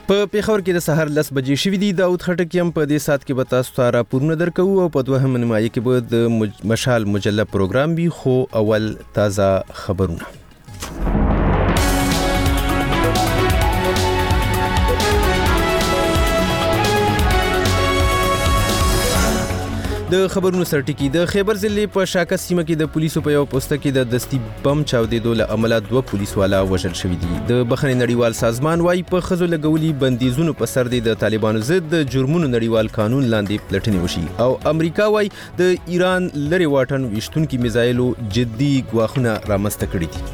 په پیښور کې د سحر 10 بجې شوې دي. داود خټک یم په دې سات کې به تاسو ته راپورونه درکوو او په دوهم نیمایي کې به د مشال مجله پروګرام وي، خو اول تازه خبرونه. د خبرونو سرټکی د خیبر ضلع په شاکه سیمه کې د پولیسو په یو پوسټ کې د دستی بم چاودېدو له امله 2 پولیسوالا وژل شوي دي. د بخښنې نړیوال سازمان وايي په ښځو لګولي بندیزونو په سر د طالبانو ضد د جرمونو نړیوال قانون لاندې پلټنې وشي، او امریکا وايي د ایران لري واټن ویشتونکي میزایلو جدي ګواښونه رامنځته کړي دي.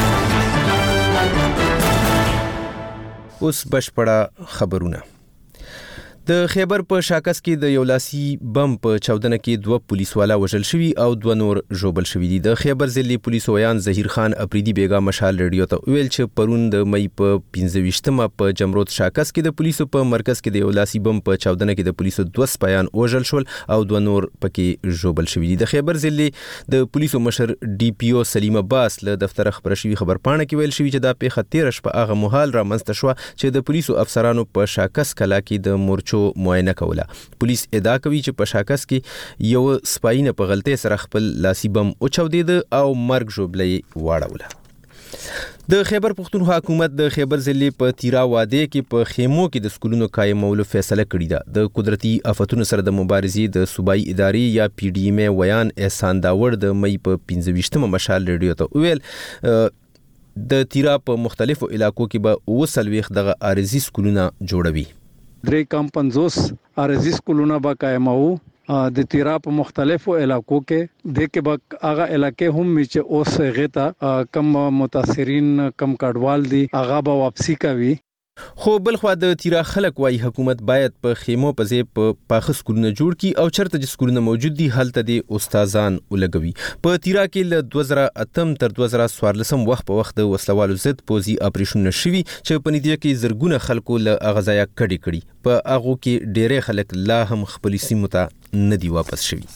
اوس بشپړه خبرونه. د خیبر په شاکس کې د یو لاسي بم په چاودنه کې 2 پولیسوالا وژل شوي او 2 نور ژوبل شوي دي. د خیبر ضلع پولیس ویان ظهیر خان اپریدي بیگا مشال ریډیو ته ویل چې پرون د مئی په 15مه په جمرود شاکس کې د پولیسو په مرکز کې د یو لاسي بم په چاودنه کې د پولیسو 2 سپایان وژل شول او 2 نور پکې ژوبل شوي دي. د خیبر ضلع د پولیسو مشر ډي پی او سلیم عباس له دفتر خبر شوی خبرپاڼه کې ویل شوی چې دا پیښه 13 شپه هغه مهال رامنځته شو چې د پولیسو افسرانو په شاکس کلا کې د مورچو معاینه کوله. پولیس ادعا کوي چې په شاکس کې یو سپاینه په غلطۍ سره خپل لاسي بم اوچاودید او مرګ ژوبلې واړوله. د خیبر پښتونخوا حکومت د خیبر ضلع په تیرا واده کې په خیمو کې د سکولونو قایمولو فیصله کړې ده. د قدرتي آفتونو سره د مبارزې د صوبایي ادارې یا پی ډی ایم ویان احسان داور د مئی په 15مه مشال ریډیو ته ویل د تیرا په مختلفو علاقو کې به 29 دغه عارضي سکولونه جوړوي. 350 عارضي سکولونه به قائمو د تیرا په مختلفو علاقو کې د کې به هغه علاقې هم چې اوس غته کم متاثرین کم کډوال دي هغه به واپسی کوي. خو بلخوا د تیرا خلک وايي حکومت باید په خیمو په ځای په پاخه سکولونه جوړ کړي او چرته چې سکولونه موجود دي هلته د استادان ولګوي. په تیرا کې له 2008 تر 2014 وخت په وخت د وسلوالو ضد پوزي اپریشنونه شوي چې په نتیجه کې زرګونه خلکو له غذایا کړي. په هغه کې ډېر خلک لا هم خپل سیمو ته نه دی واپس شوي.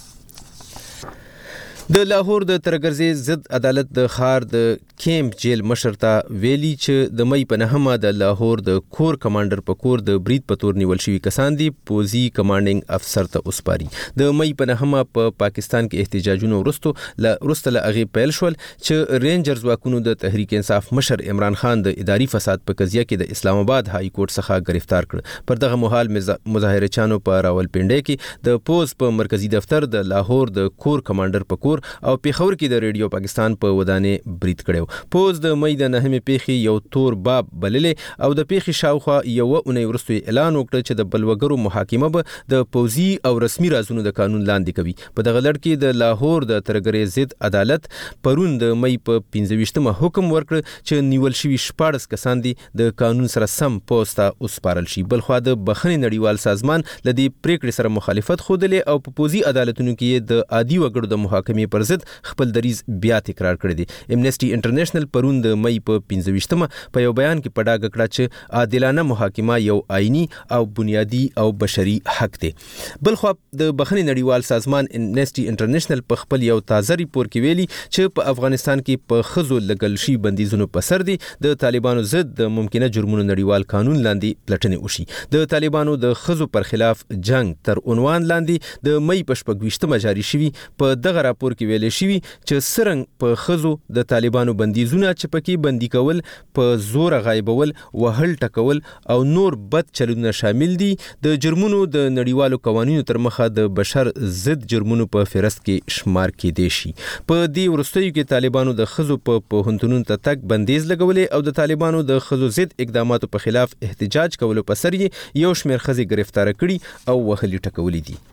د لاهور د ترګرزي ضد عدالت د خار د کیمپ جیل مشر ته ویلي چې د مئی په 9مه د لاهور د کور کمانډر په کور د برید په تور نیول شوی کسان دي پوزي کمانډینګ افسر ته اوسپاري. د مئی په 9مه په پاکستان کې احتجاجونه ورسته له هغه پیل شول چې رینجرز واکونو د تحریک انصاف مشر عمران خان د اداري فساد په قضیه کې د اسلام آباد های کورټ څخه گرفتار کړ. پر دغه مهال مظاهرچانو په راولپنډي کې د پوز په مرکزی دفتر د لاهور د کور کمانډر په کور او پیښور کې د ریډیو پاکستان په ودانې برید کړو. پوز د مئی د 9مې پیښې یو تور باب بللې او د پیښې شاوخوا یو اونۍ وروسته اعلان وکړ چې د بلوګرو محاکمه به د پوزي او رسمي رازونو د قانون لاندې کوي. په دغه لړ کې د لاهور د ترګرې ضد عدالت پرون د مئی په 15مه حکم ورکړ چې نیول شوی 14 کسان دي د قانون سره سم پوسټه اوسپارل شي. بلخوا د بخښنې نړیوال سازمان لدی پریکړې سره مخالفت خوده او په پوزي عدالتونو کې د عادي وګړو د محاکمې پر ضد خپل دریز بیا تکرار کړی دی. امنیسټي انټرنیشنل پرون د مئی په 15مه په یو بیان کې پډاګ کړه چې عادلانه محاکمه یو آئینی او بنیادی او بشري حق دی. بلخو د بخښنې نړیوال سازمان امنیسټي انټرنیشنل په خپل یو تازه ریپورت کې ویلي چې په افغانستان کې په خزو لګل شي بندیزونو په سر دي د طالبانو ضد د ممکنه جرمونو نړیوال قانون لاندې پلټنې وشي. د طالبانو د خزو پر خلاف جنگ تر عنوان لاندې د مئی په 14مه جاری شوی. په دغه راپور کې ویل شوی چې سرنګ په خزو د طالبانو بندیزونه چې پکې بندي کول په زور غایبول وهل ټکول او نور بد چلونه شامل دي د جرمونو د نړیوالو قوانینو تر مخه د بشر ضد جرمونو په فهرست کې شمار کېدای شي. په دې وروستیو کې طالبانو د خزو په پوهنتونونو ته تک بندیز لګولې او د طالبانو د خزو ضد اقداماتو په خلاف احتجاج کولو په سر یو شمېر خزې گرفتار کړي او وهلي ټکولې دي.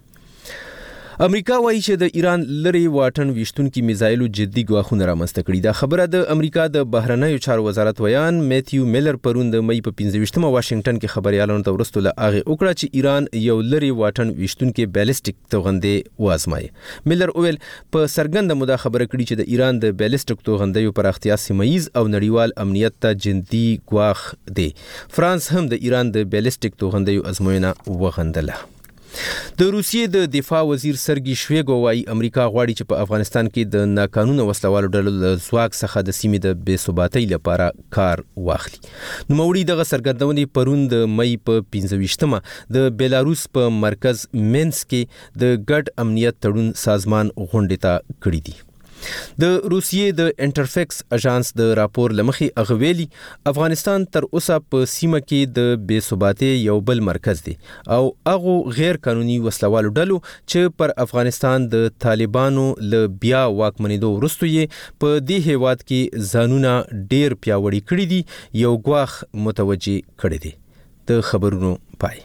امریکا وایي چې د ایران لري واټن ویشتونکي میزایلو جدي ګواښونه رامنځته کړي. دا خبره د امریکا د بهرنیو چارو وزارت ویان میتیو میلر پرون د مئی په 15مه واشنگټن کې خبريالانو ته ورسته هغه وکړه چې ایران یو لري واټن ویشتونکي بیلسټیک توغندې وازمایي. میلر ویل په سرګند مدا خبره کړي چې د ایران د بیلسټیک توغندې پر اختیار سیمایز او نړیوال امنیت ته جدي ګواښ دی. فرانس هم د ایران د بیلسټیک توغندې ازموینه وغندله. د روسیې د دفاع وزیر سرګي شویګو وايي امریکا غواړي چې په افغانستان کې د ناقانونه وسلوالو ډلو له ځواک څخه د سیمې د بې ثباتۍ لپاره کار واخلي. نوموړي دغه څرګندونې پرون د مئی په 25مه د بیلاروس په مرکز مینسک کې د ګډ امنیت تړون سازمان غونډې ته کړې دي. د روسیې د انټرفیکس اژانس د راپور لمخې اغویلی افغانستان تر اوسه په سیمه کې د بې ثباتۍ یو بل مرکز دی او هغه غیر قانوني وسلوالو ډلو چې پر افغانستان د طالبانو له بیا واکمنېدو وروسته یې په دې هیواد کې ځانونه ډیر پیاوړي کړي دي یو ګواښ متوجي کړي دي. د خبرونو پای.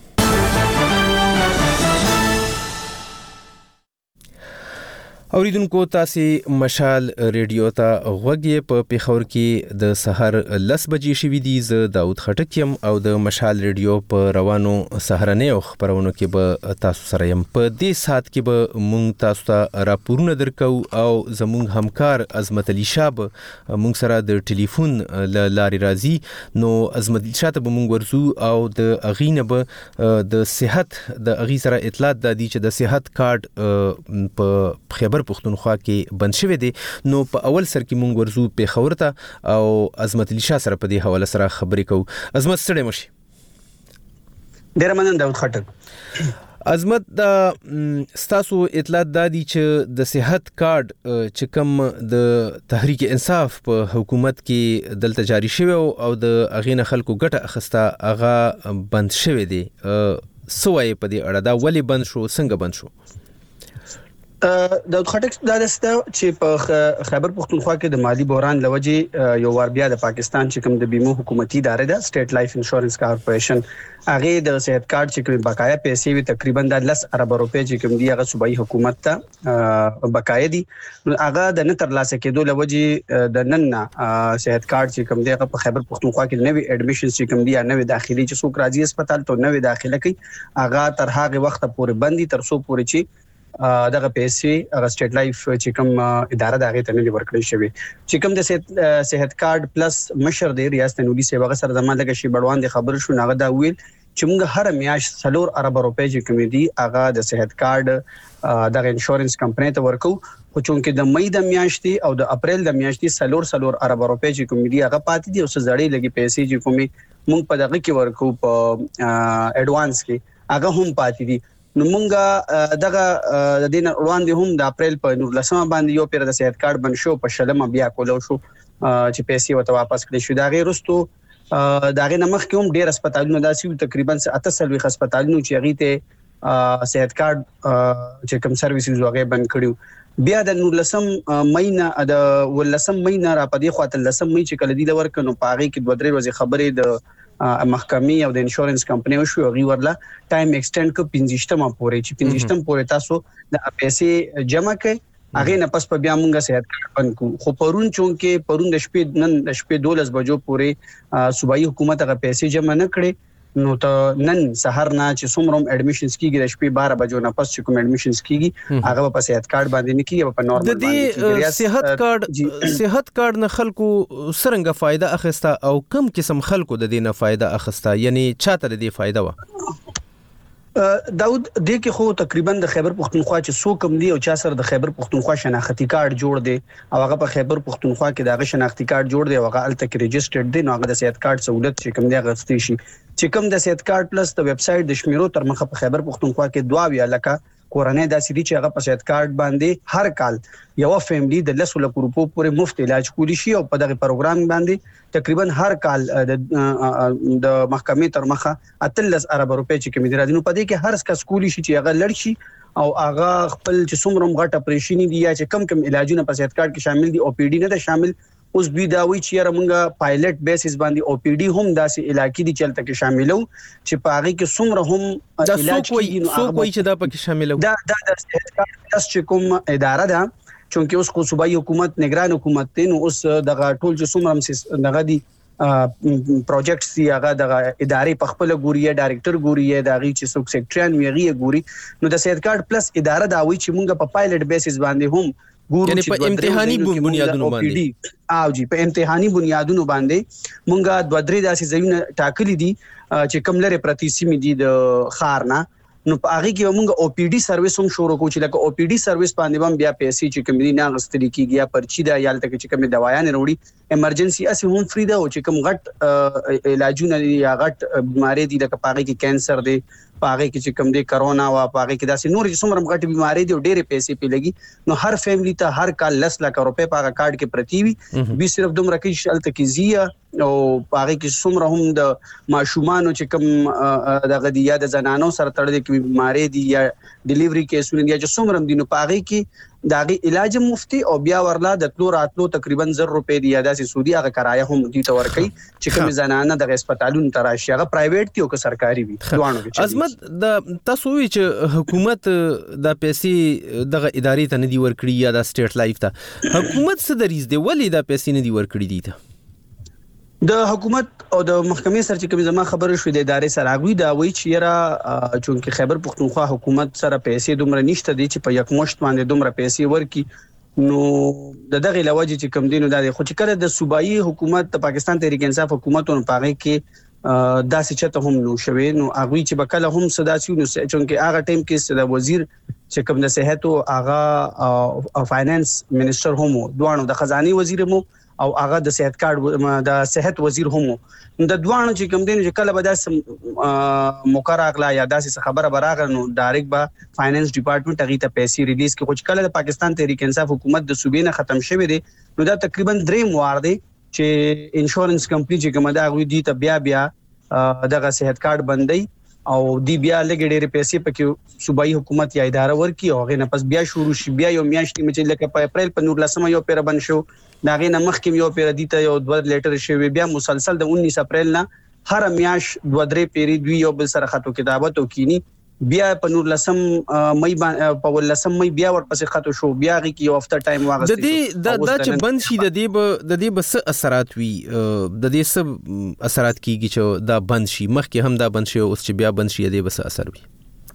اوریدونکو تاسو مشال ریډیو ته غوږی په پیښور کې د سحر 10 بجې شوې دي. زه داود خټک يم او د مشال ریډیو په روانو سحرنې خبرونو کې به تاسو سره يم. په دې سات کې به مونږ تاسو ته راپورونه درکو او زموږ همکار عظمت علي شاب مونږ سره د ټلیفون لاري راځي. نو عظمت علي شاب به مونږ ورزو او د اغینه به د صحت د اغي سره اطلاعات د دي چې د صحت کارت په خبر پختونخوا کې بند شوی دی. نو په اول سر کې مونږ ورزو پیښور ته او عظمت علي شاه سره په دې حواله سره خبرې کوو. عظمت ستړي مشي. ډیر مننه داود خټک. عظمت د ستاسو اطلاعات دادي چې د صحت کارت چې کوم د تحریک انصاف په حکومت کې دلته جاری شوی او د اغینه خلکو ګټه اخسته هغه بند شوی دی. سوای په دې اړه دا ولی بند شو، څنګه بند شو؟ د خټک د دسته چې په خیبر پختونخوا کې د مالی بحران لوجه یو ور بیا د پاکستان چې کوم د بیمو حکومتي ادارې ده سټیټ لایف انشورنس کارپوریشن هغه د صحت کارت چې کوم بقایا پیسې وي تقریبا د 10 ارب روپے چې کوم دی هغه صوبایي حکومت ته بقایا دي. هغه د نه تر لاسه کېدو لوجه د نن صحت کارت چې کوم دی هغه په خیبر پختونخوا کې نوې اډمیشنز چې کوم دی نوې داخلي چې څوک راځي هسپتال ته نوې داخله کوي هغه تر هغه وخت پورې بندي تر څو پورې چې دغه پیسې هغه سټیټ لایف چې کوم اداره دغه ته نه ورکړی شوی چې کوم د صحت کارت پلس مشر دی ریاست نوګي سیوا سره زموږ لګه شی بړوان د خبر شو ناغه دا ویل چې موږ هر میاش 3 ارب روپے چې کوم دی هغه د صحت کارت دغه انشورنس کمپنی ته ورکو خو چونکه د مئی د میاشتې او د اپریل د میاشتې 3 ارب روپے چې کوم دی هغه پاتې دي او څه زړې لګي پیسې چې کومي موږ په دغه کې ورکو په اډوانس کې هغه هم پاتې دي. نو مونږه دغه د دین وړاندې هم د اپریل په 19 باندې یو پیر د صحت کارت بن شو په شلمه بیا کولو شو چې پیسې وته واپس کړي شو. دغه رستو دغه نمخ کې هم ډیر هسپتالونو داسې تقریبا 38 هسپتالونو چې هغه ته صحت کارت چې کوم سرویسز وغه بند کړیو. بیا د 19 مئی نه د 19 مئی نه را پدې خاطر 19 مئی چې کله دی د ورکنو پاغي کې 2-3 ورځې خبرې د محکمې او د انشورنس کمپنی شو غي ورلا ټایم ایکسټند کو 15مه پورې چې 15مه پورې تاسو د پیسې جمع کړئ هغه نه پس په بیا مونږه صحت کارت بند کو. خو پرون چونکه پرون د شپې نن د شپې 12 بجو پورې صوبایي حکومت هغه پیسې جمع نه کړي. نو ته نن سحر نه چې څومره اډمیشنز کیږي د شپې 12 بجو نه پس چې کوم اډمیشنز کیږي هغه په صحت کارت باندې نه کیږي په نورمال باندې. د صحت کارت نه خلکو سرنګه فائدہ اخیسته او کم قسم خلکو د دې نه فائدہ اخیسته یعنی چاته د دې فائدہ و؟ داود د کې خو تقریبا د خیبر پختونخوا چې سو کم دی او چا سره د خیبر پختونخوا شناختی کارت جوړ دی او هغه په خیبر پختونخوا کې د شناختی کارت جوړ دی او هغه الته کې ريجسترډ دی نو هغه د صحت کارت سہولت چې کم دی غوښتي شي چې کم د صحت کارت پلس د ویب سټ د شمیرو تر مخه په خیبر پختونخوا کې 2 لکه کورنۍ داسې دي چې هغه په صحت کارت باندې هر کال یو فیملی د 10 لک روپو پورې مفت علاج کولی شي او په دغه پروګرام باندې تقریبا هر کال د محکمې تر مخه 13 ارب روپے چې کوم دي راځي نو په دې کې هر کس کولی شي چې هغه لړ شي او هغه خپل چې څومره غټ اپریشن دي یا چې کم علاجونه په صحت کارت کې شامل دي او پی ډی نه ده شامل اوس دوی دا وی چې موږ پایلټ بیسس باندې او پی ډی هم داسې علاقې دي چلته کې شاملو چې په هغه کې څومره هم علاج کیږي نو هغه کوئی چې دا پکې شاملو دا د صحت کارت چې کوم اداره ده چونکه اوس کو صوبایي حکومت نگران حکومت ته نو اوس دغه ټول چې څومره دغه دي پروجیکټس دی هغه د ادارې په خپل ګوري ډایریکټر ګوري دا غي چې څوک سیکریټریان ویغي ګوري نو د صحت کارت پلس اداره دا وی چې موږ په پایلټ بیسس باندې هم ګورو یعنی په امتحاني بنیادونو باندې او جی په امتحاني بنیادونو باندې مونږه 2-3 داسې ځایونه ټاکلي دي چې کم لري پرتی سیمې دي د خارنه نو په هغه کې موږ او پی ډي سرویس هم شروع کوو چې لکه او پی ډي سرویس باندې هم بیا پیسې چې کوم دي نه غستل کیږي یا پرچی دا یا لکه چې کوم دوايان وروړي ایمرجنسي اسی هم فری ده او چې کوم غټ علاجونه یا غټ بیماری دي لکه پاغه کې کینسر دی پاغه کې چې کوم دی کرونا وا پاغه کې داسې نور چې څومره غټ بیماری دي او ډېرې پیسې پی لګي نو هر فیملی ته هر کال 10 لک روپے پاغه کارت کې پرتی وي به صرف دومره کې شلته کې زیه او پاغه کې څومره هم د ماشومان چې کوم د غدیا د زنانو سره تړلې کې بیماری دي یا ډیلیوري کیسونه دي چې څومره دي نو پاغه کې داغي علاج مفتی او بیا ورلا د تلو راتلو تقریبا 100 روپے دی یا داسې سعودي هغه کرایه هم دي تور کوي چې کوم زنانه د هسپتالونو تراشي هغه پرایویټ دي او که سرکاري وي دوانو کې عظمت د تاسو وی چې حکومت د پیسې دغه ادارې ته ندي ورکړي یا د سټیټ لایف ته حکومت څه دریز دی ولی د پیسې ندي ورکړي دي ته د حکومت او د محکمې سره چې کوم زما خبره شوې د ادارې سره غوي دا وایي چې یاره چونکه خیبر پختونخوا حکومت سره پیسې دومره نشته دي چې په یک مشت باندې دومره پیسې ورکي نو دغه لوجه چې کوم دینو د خو چې کله د صوبایي حکومت د پاکستان تحریک انصاف حکومتونو پاره کې داسې چته هم نو شوي نو هغه چې بکله هم صداسیو نو چونکه هغه ټیم کې د وزیر چې کوم د صحت او هغه فاینانس منسٹر هم دوانو د خزاني وزیر مو او هغه د صحت کارت د صحت وزیر هم د دوانو چې کوم دین چې کله به داس مقرره یا داسې خبره براغه نو ډایرکټ به فاینانس ډپارټمنټ هغه ته پیسې ریلیز کې خو کله د پاکستان تحریک انصاف حکومت د صوبې نه ختم شوی دی نو دا تقریبا 3 وار دی چې انشورنس کمپنی چې کومه دا غوي دي ته بیا دغه صحت کارت بندي او دی بیا لګ ډېر پیسې پکې صوبایي حکومت یا اداره ورکي او غنه پس بیا شروع شي بیا یو میاشتې چې لکه په اپریل په 19 یو پیر بن شو دا غنه مخکې یو پیر دي ته یو 2 لیټر شوی بیا مسلسل د 19 اپریل نه هر میاش 2-3 پیری دوی یو بل سره خطو کتابت او کینی بیا په 19 مې په 19 مې بیا ورپسې خطو شو بیا غي یو افټر ټایم واغسته د دې د چې بند شي د دې بس اثرات وي د دې سب اثرات کیږي چې دا بند شي مخکې هم دا بند شي او اوس چې بیا بند شي د بس اثر وي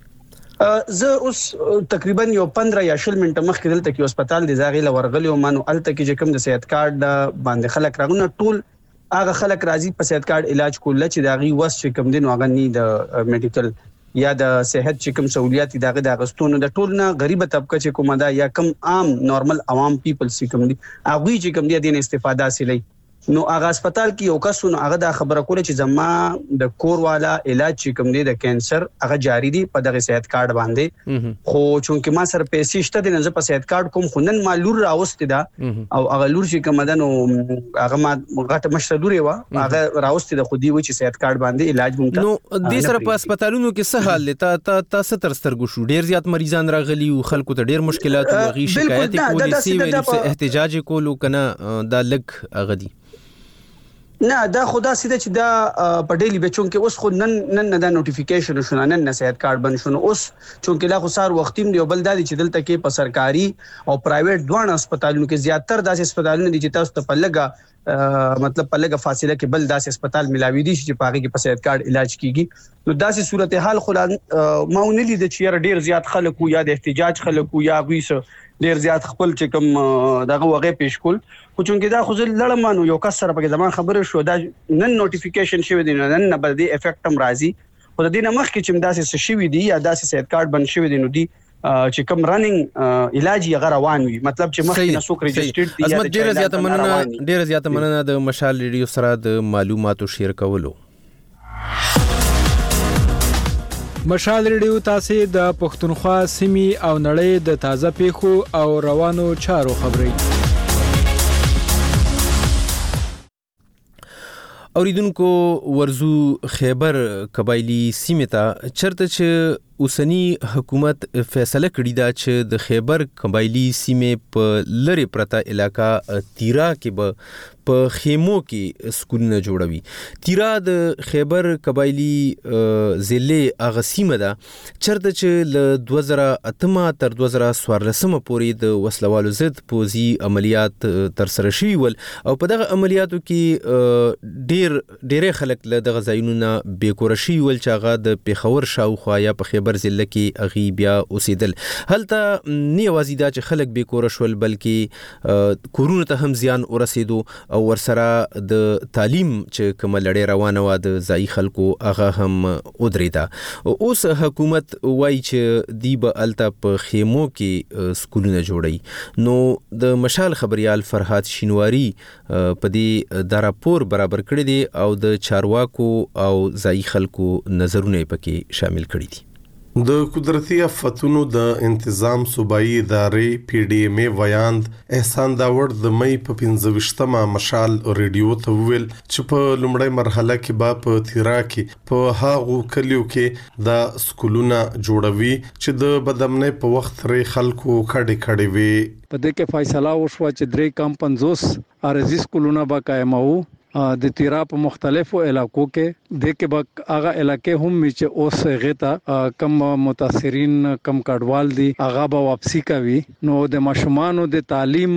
زه اوس تقریبا یو 15 یا 20 منټه مخکې دلته کې هسپتال د زاغي لورغلی او مانو الته کې کوم د صحت کارت باندې خلک راغونه ټول هغه خلک راځي په صحت کارت علاج کول چې داغي وس چې کوم دین هغه ني د میډیکل یا د صحت چې کوم سہولیات دغه د غستونو د ټول نه غریب طبقه چې کومه دا یا کم عام نارمل عوام پیپل چې کوم دي هغه چې کوم دي د استفاده حاصلې نو هغه هسپتال کې یو کسونه هغه دا خبره کوله چې زما د کور والا علاج چې کوم دی د کینسر هغه جاری دی په دغه صحت کارت باندې خو چونکه ما سره پیسې شته د نه په صحت کارت کوم خنن ما لور راوستي دا او هغه لور چې کوم ده نو هغه ما غټه مشره لوري و هغه راوستي د خودي و چې صحت کارت باندې علاج مونږ نو د سره په هسپتالونو کې څه حال لته تاسو تر سترګو شو ډیر زیات مریضان راغلي او خلکو ته ډیر مشکلات او غي شکایت کولې سی ویل احتجاج کولو کنه دا لګ غدي نه دا خدا سیده چې دا په ډیلی بچون کې اوس خو نن دا نوټیفیکیشن شونه نن صحت کارت بن شونه اوس چونکه لا خو سار وختیم دی بل دادی چې دلته کې په سرکاري او پرایویټ دوه هسپتالونو کې زیاتره داسې هسپتالونه دي چې تاسو ته په لګه مطلب په لګه فاصله کې بل داسې هسپتال ملاوي دي چې پاغي کې په صحت کارت علاج کیږي نو داسې صورتحال خو ما ونلې د چې ډیر زیات خلکو یا د احتجاج خلکو یا غويسه ډیر زیات خپل چې کوم دغه وغه پیش کول خو چونکه دا خو لړمانو یو کس سره په زمان خبره شو دا نن نوټیفیکیشن شوی دی نن نه بل دی افیکټ هم راځي خو د دې نه مخکې چې داسې شوی دی یا داسې صحت کارت بن شوی دی نو دی چې کوم رننګ علاج یې روان وي مطلب چې مخکې نه سوک ريجسترډ دی یا ډیر زیات مننه د مشال ریډیو سره د معلوماتو شیر کولو مشال ریډیو تاسو د پښتونخوا سیمې او نړۍ د تازه پیښو او روانو چارو خبري اوریدونکو ورزو خیبر قبایلی سیمه ته چرته چې اوسنی حکومت فیصله کړی دا چې د خیبر قبایلی سیمه په لری پرتا علاقہ تیرا کې به په خیمو کې سکولونه جوړوي تیرا د خیبر قبایلی ضلع اغه سیمه ده چرته چې ل 2008 تر 2014 پورې د وسلوالو ضد پوزي عملیات تر سره شوي ول او په دغه عملیاتو کې ډېر خلک له دغه ځایونو بیکور شي ول چې هغه د پیښور شاوخوا یا په خیبر خیبر ضلع کې اغي بیا اوسېدل. هلته نه یوازې دا چې خلک به کور شول بلکې کورونو ته هم زیان ورسېدو او ورسره د تعلیم چې کومه لړۍ روانه و د ځایي خلکو هغه هم ودرېده. اوس حکومت وایي چې دی به الته په خیمو کې سکولونه جوړي. نو د مشال خبريال فرهاد شینواری په دې د راپور برابر کړی دی او د چارواکو او ځایي خلکو نظرونه پکې شامل کړي دي. د قدرتي آفتونو د انتظام صوبایي ادارې PDMA ویاند احسان داوړ د مې په 15مه مشال ریډیو ته ویل چې په لومړی مرحله کې به په تیرا کې په هاغو کلیو کې د سکولونه جوړوي چې د بدامنۍ په وخت لري خلکو کډې وي. په دې کې فیصله وشوه چې 350 ارزي سکولونه به قائمو د تیرا په مختلفو علاقو کې د کې به هغه علاقې هم چې اوس غیتا کم متاثرین کم کډوال دي هغه به واپسی کوي. نو د ماشومان د تعلیم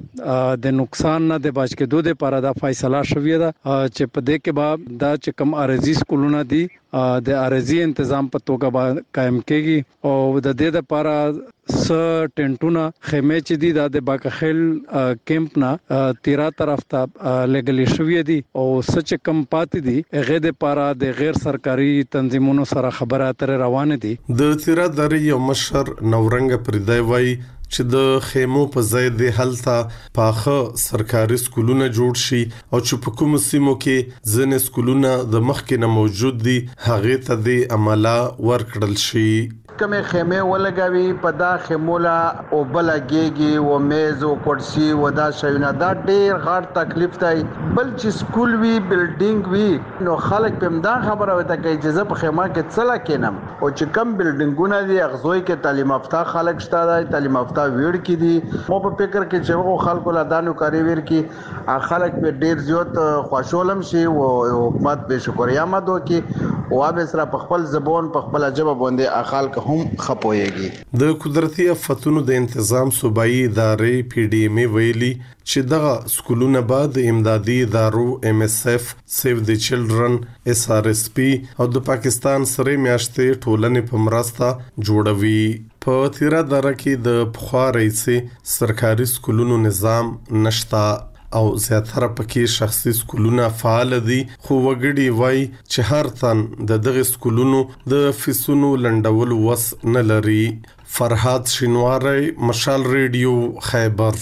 د نقصان نه د بچ کېدو لپاره دا فیصله شوې ده چې په دې کې به دا چې کم ارزي سکولونه دي د ارزي تنظیم په توګه قائم کېږي او د دې لپاره ټینټونه خیمه چې دي د باکخل کیمپ نه تیرا طرف ته لګلې شوې دي او سچ کم پاتې دي هغه د لپاره د غیر سرکاري تنظیمونو سره خبرې اترې روانه دي. د تیرا درې یو مشر نورنګ پردای وای چې د خیمو په ځای د هلته پاخه سرکاري سکولونه جوړ شي او چې په کوم سیمو کې ځنې سکولونه د مخکې نه موجود دي هغه ته د عمله ورکړل شي. کمه خیمه ولګوي په دا خیمولا او بلګيږي او میز او کرسي و دا شوینه دا ډیر غټ تکلیف دی. بل چې سکول وی بلډینګ وی نو خلک په مدا خبره وته کوي چې زه په خیمه کې څلا کینم او چې کم بلډینګونه دي اغزوي کې تعلیم یافته خلک شته دی تعلیم یافته ویړ کې دي. مو په فکر کې چې وو خلکو لا دانو کاری ویر کې خلک په ډیر زیات خوشولم شي او حکومت به شکریا مدو کې او به سره په خپل زبون په خپل جواب باندې خلک هم خپويږي. د قدرتي آفتونو د انتظام صوبایي ادارې PDMA ویلي چې دغه سکولونه بعد امدادي ادارو MSF سیو د چلډرن SRSP او د پاکستان سره میاشتې ټولنې په مرسته جوړوي. په تیرا دره کې د پخواري سرکاري سکولونو نظام نشتا او زیاتره پکې شخصي سکولونه فعال دي خو وګړي وای چې هر تن د دغه سکولونو د فیسونو لنډول وس نه لري. فرهاد شینواری مشال ریډیو خیبر.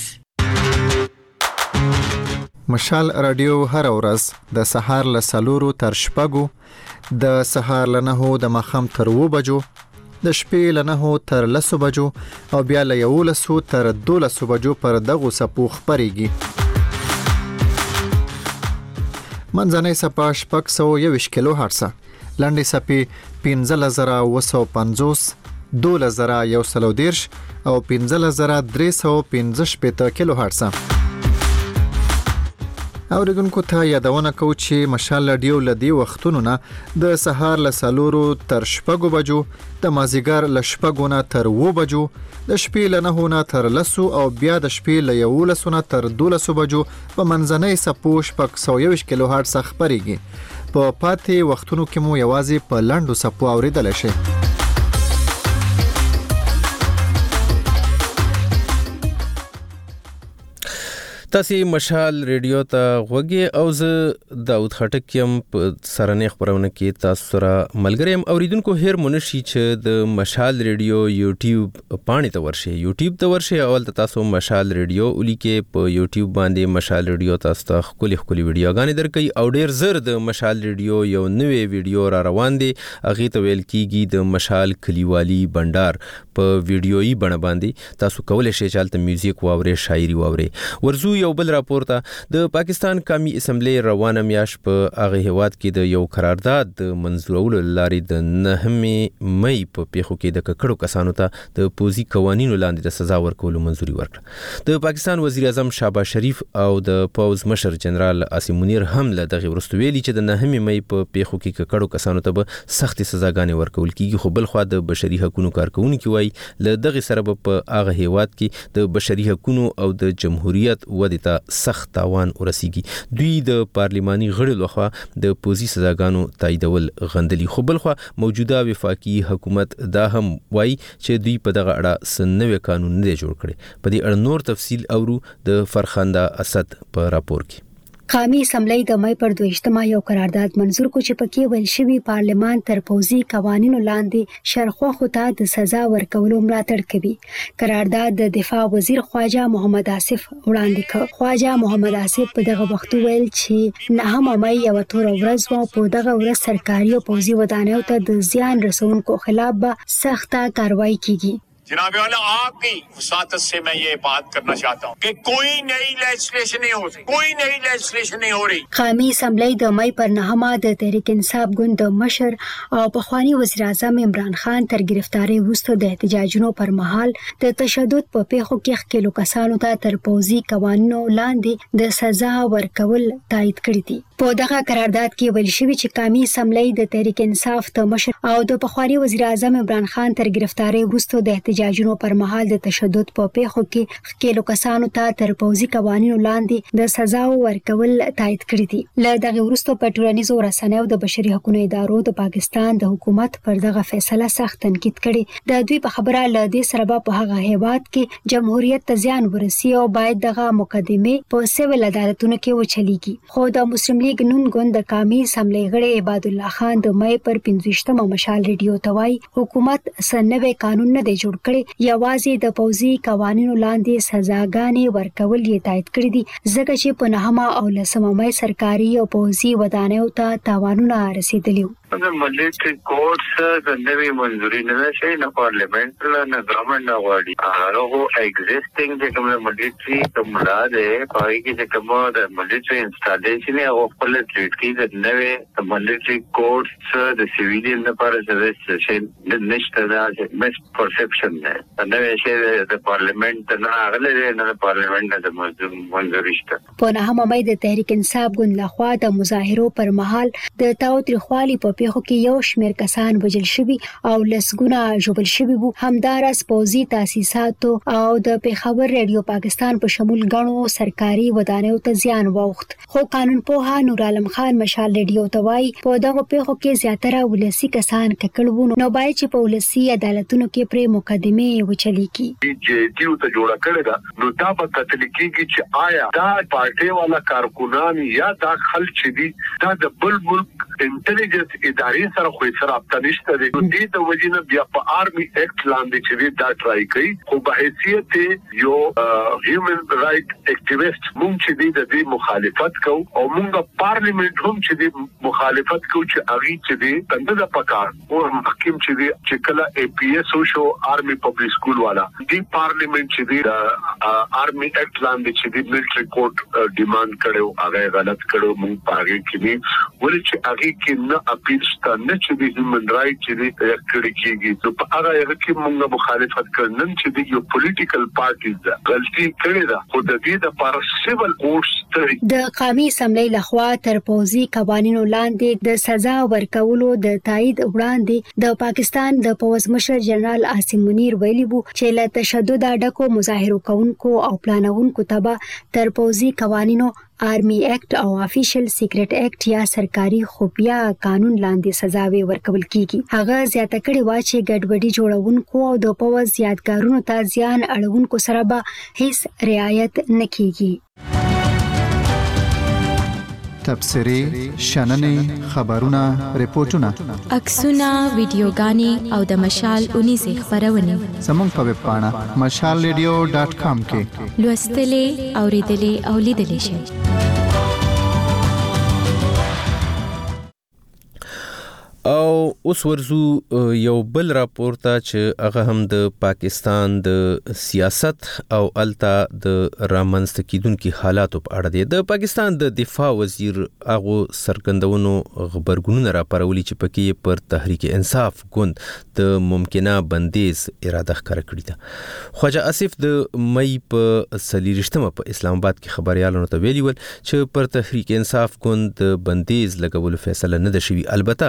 مشال رادیو هر ورځ د سهار له 4 تر 6 د سهار له 9 د مخام تر 2 بجو د شپې له 9 تر 10 بجو او بیا له 11 تر 12 بجو پر دغه سپو خبريږي. منځنۍ سپا 621 کیلو هرتز لاندې سپي 15950 12110 او 15315 کیلو هرتز. اوریدونکو ته یادونه کو چې مشال رادیو لدی وختونو نه د سهار له 4 تر 6 بجو د مازیګر له 6 نه تر 2 بجو د شپې له 9 نه تر 10 او بیا د شپې له 11 نه تر 12 بجو په منځنۍ سپو 621 کیلو هرتز خبريږي. په پاتې وختونو کې مو یوازې په لاندو سپو اوریدل شي. تاسو مشال ریډیو ته غوږی او زه داود خټک یم په سرنې خبرونه کې تاسو سره ملګریم. اوریدونکو هیر منشي چې د مشال ریډیو یوټیوب پاڼې ته ورشي یوټیوب ته ورشي اول تاسو مشال ریډیو ولیکې په یوټیوب باندې مشال ریډیو تاسو ته خولي ویډیوګانې درکې او ډیر زر د مشال ریډیو یو نوې ویډیو را روان دي هغه ته ویل کیږي د مشال کلیوالي بندر په ویډیويي بڼه باندې تاسو کولای شئ چې الته میوزیک واوري شاعري واوري. ورزو یو بل راپورته د پاکستان قومي اسمبلی روانه میاش په هغه هیواد کې د یو قرارداد د منظورولو لارې د 9 مې په پیښو کې د ککړو کسانو ته د پوزي قوانینو لاندې د سزا ورکولو منځوري ورکړه. د پاکستان وزیر اعظم شهباز شریف او د پوز مشر جنرال عاصم منیر هم له دغه ورستو ویلي چې د 9 مې په پیښو کې ککړو کسانو ته به سخت سزاګانې ورکول کیږي. خو بل خو د بشري حقوقو کارکونکو وایي له دغه سره په هغه هیواد کې د بشري حقوقو او د جمهوریت ود ودې ته سخت تاوان ورسیږي. دوی د پارلماني غړو لخوا د پوزي سزاګانو تاییدول غندلي. خو بلخوا موجوده وفاقي حکومت دا هم وایي چې دوی په دغه اړه سنوي قانون نه جوړ کړي. په دې اړه نور تفصیل اورو د فرخنده اسد په راپور کې. قومي اسمبلی د مې پر 22 یو قرارداد منزور کو چې پکې ویل شوی پارلمان تر پوزي قوانینو لاندې شرخوا خطا د سزا ورکولو ملاتړ کوي. قرارداد د دفاع وزیر خواجه محمد آصف وړاندې کړ. خواجه محمد آصف په دغه وخت ویل چې نه هم مې یو تور ورځ و په دغه ورځ سرکاري او پوزي ودانیو ته د زیان رسونکو خلاف به سخته کاروایی کیږي. जनाब वाला आपकी वसातत से मैं ये बात करना चाहता हूँ कि कोई नई लेजिस्लेशन नहीं हो रही, कोई नई लेजिस्लेशन नहीं हो रही. قومي اسمبلی د مې پر 9 د تحریک انصاف ګوند د مشر او پخوانی وزیر اعظم عمران خان تر گرفتاری وروسته د احتجاجونو پر مهال د تشدد په پیښو کې ښکېلو کسانو ته تر پوزي قوانینو لاندې د سزا ورکول تایید کړی دي. په دغه قرارداد کې ویل شوی چې قومي اسمبلی د تحریک انصاف د مشر او د پخوانی وزیر اعظم عمران خان تر گرفتاری وروسته د احتجاجونو پر مهال د تشدد په پیښو کې ښکېلو کسانو ته تر پوزي قوانینو لاندې د سزا ورکول تایید کړی دي. له دغه وروسته په ټولنیزو رسنیو د بشري حقوقو ادارو د پاکستان د حکومت پر دغه فیصله سخت تنقید کړي. د دوی په خبره له دې سره په هغه هیواد کې جمهوریت ته زیان ورسي او باید دغه مقدمه په سیویل عدالتونو کې وچلیږي. خو د مسلم لیگ نون ګوند د قومي اسمبلی غړي عباد الله خان د مې پر 25 مشال ریډیو توای حکومت سنوي قانون نه دی جوړ کړی، یوازې د پوزي قوانینو لاندې سزاګانې ورکول یې تایید کړی دي، ځکه چې په 9 او 10 مې سرکاري او پوزي ودانیو ته تاوانونه رسیدلی. د ملټری کورټس د نوې منځوري نه شي نه پارلیمنت نه ګورنمنت نه غواړي. هغه ایگزیسټینګ چې کوم ملټری کومه ده پای کې چې کومه د ملټری انسټالیشن او خپل ټریټ کې د نوې ملټری کورټس د سیویلین لپاره د شي نشته دا مس پرسپشن نه نوې شي د پارلیمنت نه غلې نه د پارلیمنت د منځوري شته. په 9 مې د تحریک انصاف ګوند لخوا د مظاهرو پر مهال د تاوتریخوالي په پیښو کې یو شمېر کسان وژل شوي او لسګونه ژوبل شوي وو. همداراز پوزي تاسیساتو او د پیښور ریډیو پاکستان په شمول غنو سرکاري ودانیو ته زیان واوښت. خو قانون پوها نور عالم خان مشال ریډیو ته وایي په دغه پیښو کې زیاتره ولسی کسان ککړ وو، نو باید چې په ولسی عدالتونو کې پرې مقدمه وچلیږي. چې دیو ته جوړه کړی دا نو دا په کتل کېږي چې آیا دا پارټي والا کارکونان یا دا خلک دي دا د بل ملک انټيليجنس ادارې سره خو سره اپتنشته دي. دې د وجینه بیا په آرمي ایکټ لاندې چې دا ټرای کوي، خو په حیثیت یو هیومن رائټ اکټیویسټ مونږ چې د دې مخالفت کوو او مونږ پارلیمنت هم چې د مخالفت کوو چې اغي چې د تند د پکار او محکم چې کله اي پي اس او شو آرمي پبلک سکول والا دې پارلیمنت چې د آرمي ایکټ لاندې چې د ملټری کورټ ډیماند کړو هغه غلط کړو. مونږ پاره کې ولې چې هغه کې نه اپیل شته نه چې د هیومن رائټ چې د کړي کېږي. نو په هغه کې موږ مخالفت کړنن چې د یو پولیټیکل پارټیز غلطي کړې ده، خو د دې لپاره سیول کورټس د قومي اسمبلی لخوا تر پوزي قوانینو لاندې د سزا ورکولو د تایید وړاندې د پاکستان د پوز مشر جنرال عاصم منیر ویلي وو چې له تشدد ډکو مظاهرو کوونکو او پلانونکو تبع تر پوزي قوانینو آرمي ایکټ او افیشل سیکریټ ایکټ یا سرکاري خفیه قانون لاندې سزاوي ورکول کیږي. هغه زیاته کړي وا چې ګډوډي جوړونکو او د پوز یادګارونو ته زیان اړونکو سره به هیڅ رعایت نه کیږي. تبصرې، شننې، خبرونه، ریپورتونه، عکسونه، ویډیوګانې او د مشال 19 خبرونه زموږ په ویب پاڼه mashalradio.com کې لوستلې، اوریدلې او لیدلې شئ. او اوس ورزو یو بل راپور ته چې هغه هم د پاکستان د سیاست او التا د رامنځته کیدونکو حالاتو په اړه دی. د پاکستان د دفاع وزیر هغه سرګندونو خبرګونونه راپارولي چې پکې پر تحریک انصاف ګوند د ممکنه بندیز اراده ښکاره کړې ده. خواجه آصف د مې په 23 په اسلام آباد کې خبريالانو ته ویلي ول چې پر تحریک انصاف ګوند د بندیز لګولو فیصله نه ده شوې. البته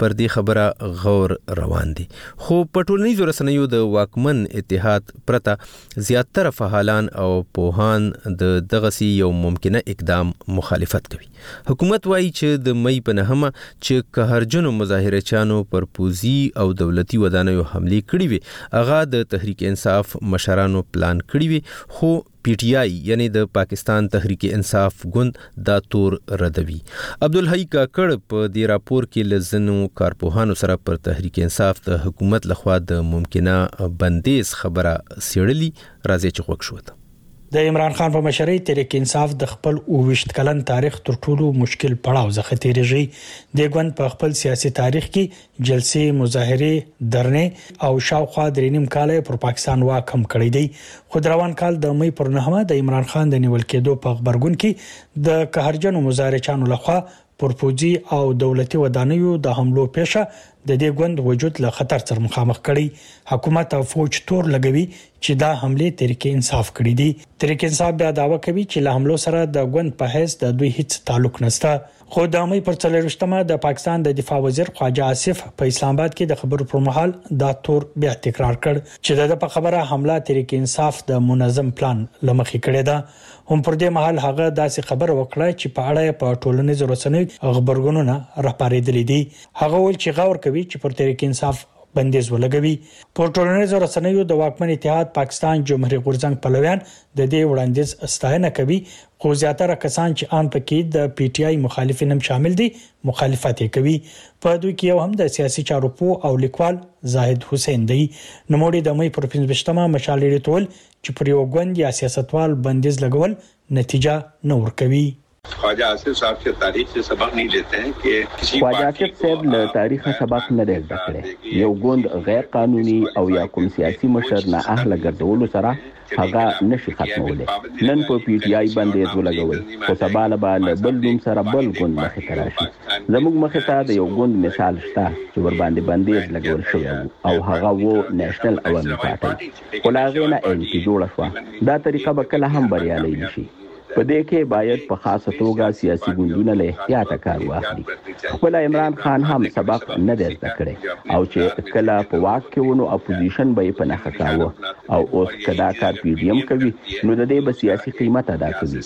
پر دې خبره غور روان دي. خو په ټولنیزو رسنیو د واکمن اتحاد پرته زیاتره فعالان او پوهان د دغسي یو ممکنه اقدام مخالفت کوي. حکومت وایي چې د مئی په 9 چې قهرجنو مظاهرچیانو پر پوزي او دولتي ودانیو حملې کړې وي هغه د تحریک انصاف مشرانو پلان کړی وي، خو پی ټی آی یعنی د پاکستان تحریک انصاف ګوند دا تور ردوي. عبدالحی کاکړ په دې راپور کې لزنو کارپوهانو سره پر تحریک انصاف د حکومت لخوا د ممکنه بندیز خبره سیړلی راځي چې خوښ شو. د عمران خان په مشرۍ تحریک انصاف د خپل 29 کلن تاریخ تر ټولو مشکل پړاو څخه تیریږي. د ګوند په خپل سیاسي تاریخ کې جلسې، مظاهرې، درنې او شاوخوا 3.5 کال پر پاکستان واک هم کړی دی. خو روان کال د مئی پر 9 د عمران خان د نیول کېدو په خبرګون کې د قهرجنو مظاهرچیانو لخوا پر پوزي او دولتي ودانیو د حملو پیښه د دې ګوند وجود له خطر سره مخامخ کړي. حکومت او فوج تور لګوي چې دا حمله تحریک انصاف کړې دي. تحریک انصاف بیا داوا کوي چې له حملو سره د ګوند په حیث د دوی هیڅ تعلق نشته. خو د مئی پر 24 د پاکستان د دفاع وزیر خواجه آصف په اسلام آباد کې د خبرو پر مهال دا تور بیا تکرار کړ چې د په خبره حمله تحریک انصاف د منظم پلان لمخې کړې ده. هم پر دې مهال هغه داسې خبر وکړه چې په اړه په ټولنیزو رسنیو خبرګونونه راپارېدلې دي. هغه ول چې غور کوي چې پر تحریک انصاف بندیز ولګوي. په ټولنیزو رسنیو د واکمن اتحاد پاکستان جمهوریت غورځنګ پلویان د دې وړاندیز ستاینه کوي، خو زیاتره کسان چې ان پکې د پی ټی آی مخالفین هم شامل دي مخالفت کوي. په دوی کې یو هم د سیاسي چارو پوه او لیکوال زاهد حسین دی. نوموړي د مئی پر 15 مشال ریټول چې پر یو ګوند یا سیاستوال بندیز لګول نتیجه نه ورکوي. ख्वाजा आसिफ साहब के तारीख से सबक नहीं लेते हैं कि ख्वाजा आसिफ साहब له تاریخ سبق نه دی زده کړی. یو ګوند غیر قانوني او یا کوم سیاسي مشر نه اهل ګرځولو سره هغه نشي ختمولی. نن په پی ټی آی باندې ولګول، خو سبا له بل نوم سره بل ګوند مخې ته راشي. زموږ مخې ته د یو ګوند مثال شته چې ور باندې بندیز لګول شوی او هغه وو نېشنل عوامي پارټي. خو لا غینه انټي جوړه شو. دا طریقه به کله هم بریالي نشي. په دې کې باید په خاصه توګه سیاسي ګوندونه له احتیاط کار واخلي. خپل عمران خان هم سبق نه دی زده کړی او چې کله په واک کې ونو اپوزیشن به په نخښه کاوه او اوس کدا کار پی ډی ایم کوي نو د دې به سیاسي قیمت ادا کوي.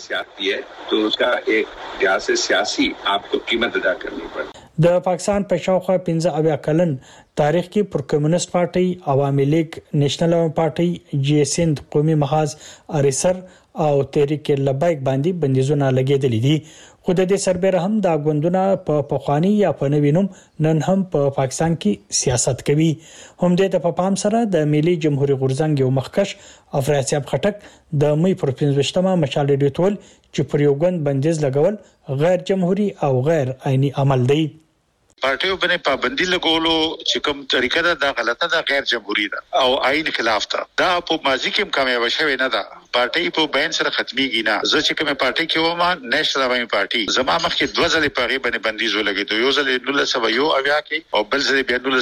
تو اس کا ایک سیاسی آپ کو قیمت ادا کرنی پڑے. د پاکستان په شاوخوا 15 کلن تاریخ کې پر کمیونست پارټي، عوامي لیگ، نېشنل عوامي پارټي، جی سند قومي محاذ، ارسر او تحریک لبیک باندې بندیزونه لګیدلې دي. خو د دې سربېره هم دا ګوندونه په پخوانی یا په نوینوم نن هم په پاکستان کې سیاست کوي. هم د په پام سره د ملي جمهوریت غورځنګ یو مخکش افراسیاب خټک د مئی پر 15 مشال ډیټول چې پر یو ګوند بندیز لګول غیر جمهوریت او غیر عیني عمل دی. پارټیو باندې پابندي لګولو چې کوم طریقه ده غلطه ده، غیر جمهوریت ده او آئین خلاف ده. دا په ماضي کې کامیاب شوی نه ده. پارټي په بین سره ختميږي نه. زه چې کومه پارټي کې ومه نېشنل عوامي پارټي زما مخکې 2 ځله په غي باندې بندیز ولګېدو. یو ځل 1901 کې او بل ځل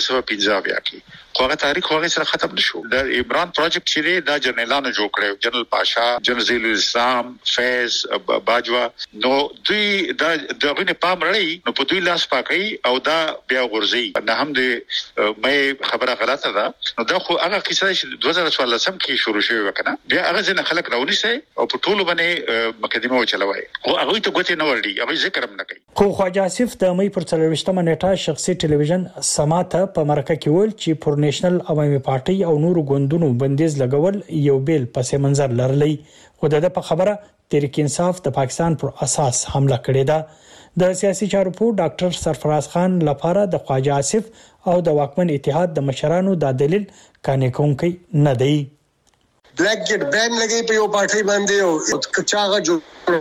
1915 کې. خو هغه تاریخ هغه سره ختم نشو. د عمران پروجیکټ چې دا جنرالانو جوړ کړو، جنرال پاشا، جنرال ضیاء الاسلام، فیض باجوا، نو دوی دا دغه پام لري نو په دوی لاس پاکي او دا بیا ورزي نه هم د مې خبره غلطه ده. نو دا خو هغه قصه چې 2014 کې شروع شوه وکنه، بیا هغه ځنه خلک راونی سي او په ټولو باندې مقدمه وچلوي. خو هغه ته ګوتې نه ورډي، هغه ذکر هم نه کوي. خو خواجه آصف د مئی پر 24 نیټه شخصي ټلویزیون سماته په مرکه کې ویل چې پر نېشنل عوامي پارټي او نورو ګوندونو بندیز لګول یو بیل پس منظر لرلی. خو د په خبره تحریک انصاف د پاکستان پر اساس حمله کړې ده. د سیاسي چارو په ډاکټر سرفراز خان لپاره د خواجه آصف او د واکمن اتحاد د مشرانو د دلیل کانې کوونکی نه دی. بلیک جیټ بین لګي په یو پارټي باندې او کچاغه جو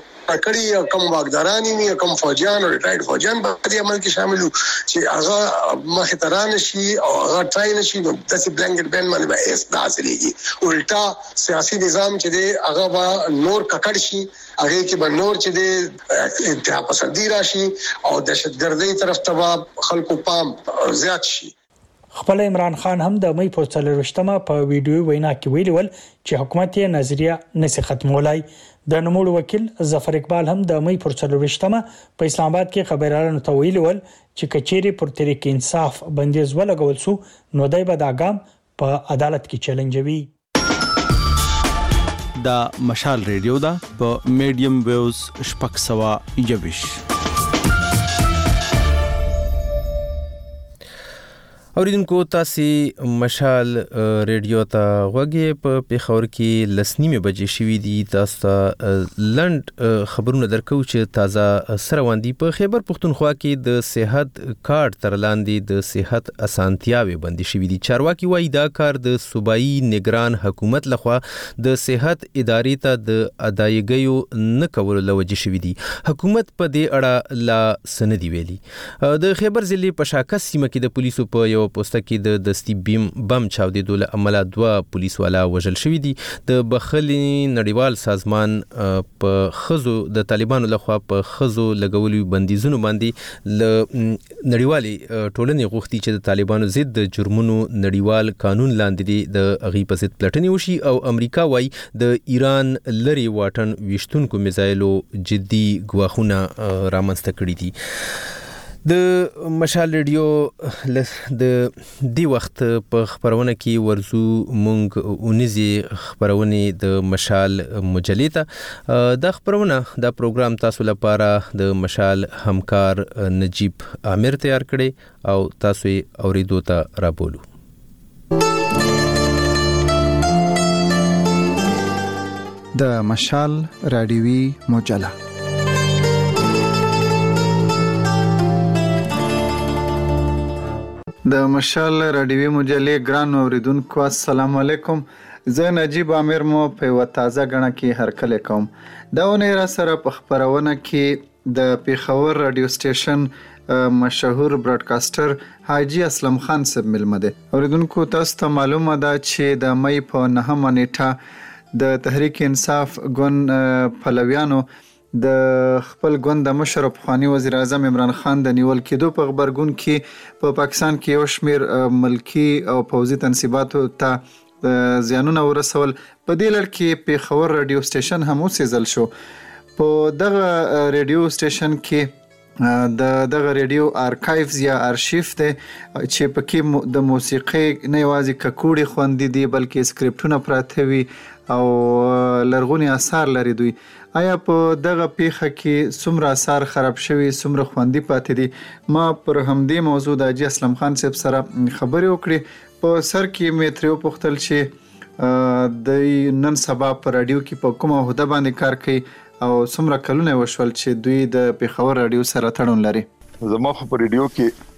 کړي کوم واګدارانی نه کوم فوجیان او ریټایرډ فوجیان په دې عمل کې شامل وو چې هغه مخه ترانه شي او هغه ټراین شي نو د بلانکټ بین باندې به اس داسلېږي. الټا سیاسي نظام چې دی هغه به نور ککړ شي، هغه کې به نور چې دی انتها پسندي راشي او دهشتګردۍ طرف ته خلکو پام زیات شي. خپل عمران خان هم د مئی په 24 په ویډیو وینا کې ویلول چې حکومت یې نظریه نشي ختمولای. د نوموړ وکیل ظفر اقبال هم د مې پر 24مه په اسلام آباد کې خبريالانو ته ویلي ول چې کچېری پر تحریک انصاف بندیز ولګول سو نو دای به د اګام په عدالت کې چیلنجوي. دا مشال ریډیو دا په میډیم ویوز شپږ سوا یوش. اوریدونکو تاسو مشال ریډیو ته غوږی په پیښور کې لسنیمه بجې شوې دي. تاسو لند خبرونه درکو چې تازه سره واندي په خیبر پختونخوا کې د صحت کارت تر لاندې د صحت اسانتیاوي بندي شوې دي. چارواکي وایي دا کار د صوبایي نگران حکومت لخوا د صحت ادارې ته د ادایګیو نه کولو لوجه شوې دي. حکومت په دې اړه لا سندي ویلي. د خیبر ضلع په شاکس سیمه کې د پولیسو په یو پوسټه کې د دستی بم چاودېدو له امله 2 پولیس والا وژل شوي دي. د بخښنې نړیوال سازمان په خزو د طالبانو لخوا په خزو لګولو بندیزونو باندې ل نړیوالي ټولنې غوښتي چې د طالبانو ضد د جرمونو نړیوال قانون لاندې د اغي په ضد پلټنې وشي او امریکا وايي د ایران لري واټن وشتونکو میزایلو جدي ګواښونه رامنځته کړي دي. د مشال ریډیو د دی وخت په خبرونه کې ورزو مونږ اونیزي خبرونه د مشال مجلې ته د خبرونه د پروګرام تاسو لپاره د مشال همکار نجیب عامر تیار کړي او تاسو یې اوریدو ته رابولو. د مشال رادیوي مجله د مشال رادیوي مجلې ګران اوریدونکو السلام علیکم. زه نجیب عامر مو په یو تازه غڼه کې هرکلی کوم. دا ونې را سره په خبرونه کې د پیښور رادیو سټیشن مشهور براډکاسټر حاجی اسلم خان صاحب ملمه ده. اوریدونکو تاسو ته معلومه ده چې د مې په 9 نیټه د تحریک انصاف ګوند پلویانو د خپل ګوند د مشر پخوانی وزیر اعظم عمران خان د نیول کېدو په خبرګون کې په پاکستان کې یو شمیر ملکی او پوځي تنصیباتو ته زیانونه ورسول. په دې لړ کې پیښور رادیو سټیشن هم وسیزل شو. په دغه رادیو سټیشن کې دغه رادیو ارکایوز یا ارشیف ده چې پکې د موسیقي نه یوازې ککوړي خوندې دي بلکې سکرپټونه پراته وي او لرغونی آثار لري. دوی آیا په دغه پیښه کې څومره آثار خراب شوي څومره خوندي پاتې دي؟ ما پر همدې موضوع د حاجي اسلم خان صاحب سره خبرې وکړې. په سر کې مې ترې وپوښتل چې د نن سبا په رادیو کې په کومه عہده باندې کار کوي او څومره کلونه وشول چې دوی د پیښور رادیو سره تړون لري. زما خو په رادیو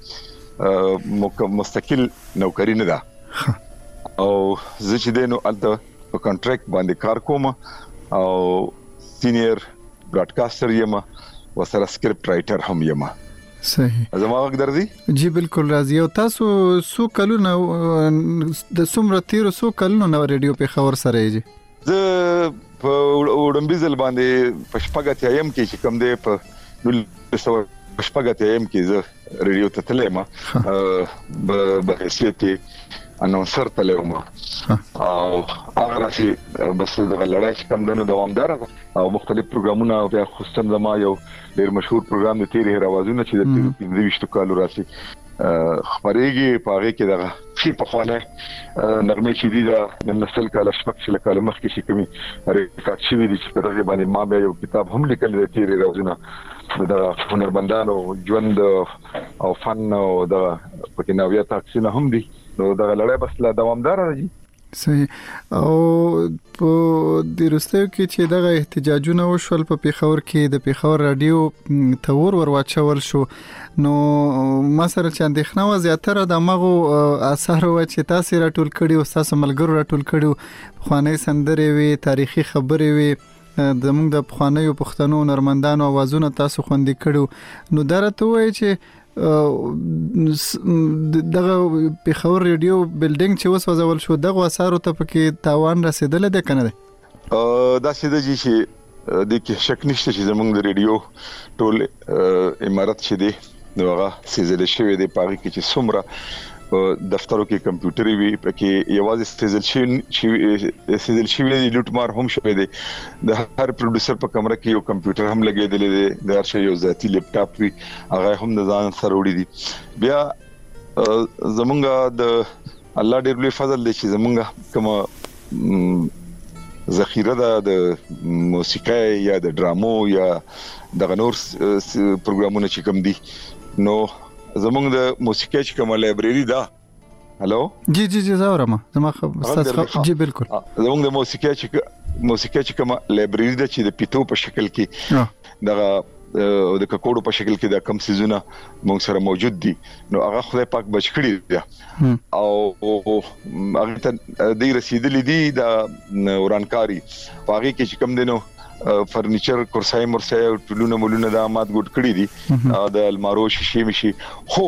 کې مستقل نوکری نه ده او زه چې دینو الته په کانټریکټ باندې کار کوم او سینیئر براډکاسټر یم او سره سکرپټ رائټر هم یم. صحیح. زما وخت درځي؟ جی بالکل راځي. او تاسو سو کلونه د څومره تیرو سو کلونه نو رادیو په خبر سره یې؟ زه په وډمبیزل باندې په شپږ ایم کې چې کوم دی په شپږ ایم کې زه رادیو ته تلم په حیثیت اناونسر تلم او هغه راشي بس د لړای کم دنو دوامدار او مختلف پروګرامونه او خصوصا زما یو ډیر مشهور پروګرام د تیرې راوازونه چې د 20 کالو راشي خبرېږي په هغه کې دغه چې په خواله نغمه چې دي د نسل کاله شپږ کاله مخکې چې کومي ریکارډ شوی دي چې په دغه باندې ما به یو کتاب هم لیکل د تیرې راوازونه د هنرمندانو ژوند او فن او د پکې نویات عکسونه هم دي. نو دا لړۍ بس لا دوامدار راځي. صحیح. او په د روستیو کې چې دغه احتجاجونه وشول په پیښور کې د پیښور رادیو تور ورواچول شو نو ما سره چې اندېښنه و زیاتره د مغو اثر و چې تاسو راټول کړي او تاسو ملګرو راټول کړي خواني سندرې وي تاریخي خبرې وي زموږ د پخوانیو پښتنو نرمندانو اوازونه تاسو خوندې کړو نو درته وایي چې دغه پیښور ریډیو بلډینګ چې وسوځول شو دغه اثارو ته پکې تاوان رسیدل ده کنه ده دا سیده جی چې د کې شک نشته چې زموږ د ریډیو ټول امارات چې دی نو هغه سیزل شوی دی پاره کې چې څومره دفترو کې کمپیوټر وی پکې یوازې سیزل شي لوټمار هم شوی دی د هر پروډوسر په کمره کې یو کمپیوټر هم لګیدل دی د هر شي یو ذاتی لیپټاپ وی هغه هم د ځان سره وړي دي بیا زمونږ د الله ډېر لوی فضل دی چې زمونږ کوم ذخیره د موسیقي یا د ډرامو یا د غنور پروګرامونو چې کوم دي نو زمونږ د موسیقي چې کومه لایبرری ده هالو جی زاورم زما استاد جی بالکل زمونږ د موسیقي چې کومه لایبرری ده چې د پیټو په شکل کې دغه د ککوړو په شکل کې د کم سيزونه موږ سره موجود دي نو هغه خدای پاک بچ کړی دی او هغه ته د رسیدلې دي د ورانکاری هغه کې چې کم دینو فرنیچر کورسای مرسای ټولونه مولونه د امات ګډ کړی دي د المارو شیشې مشي خو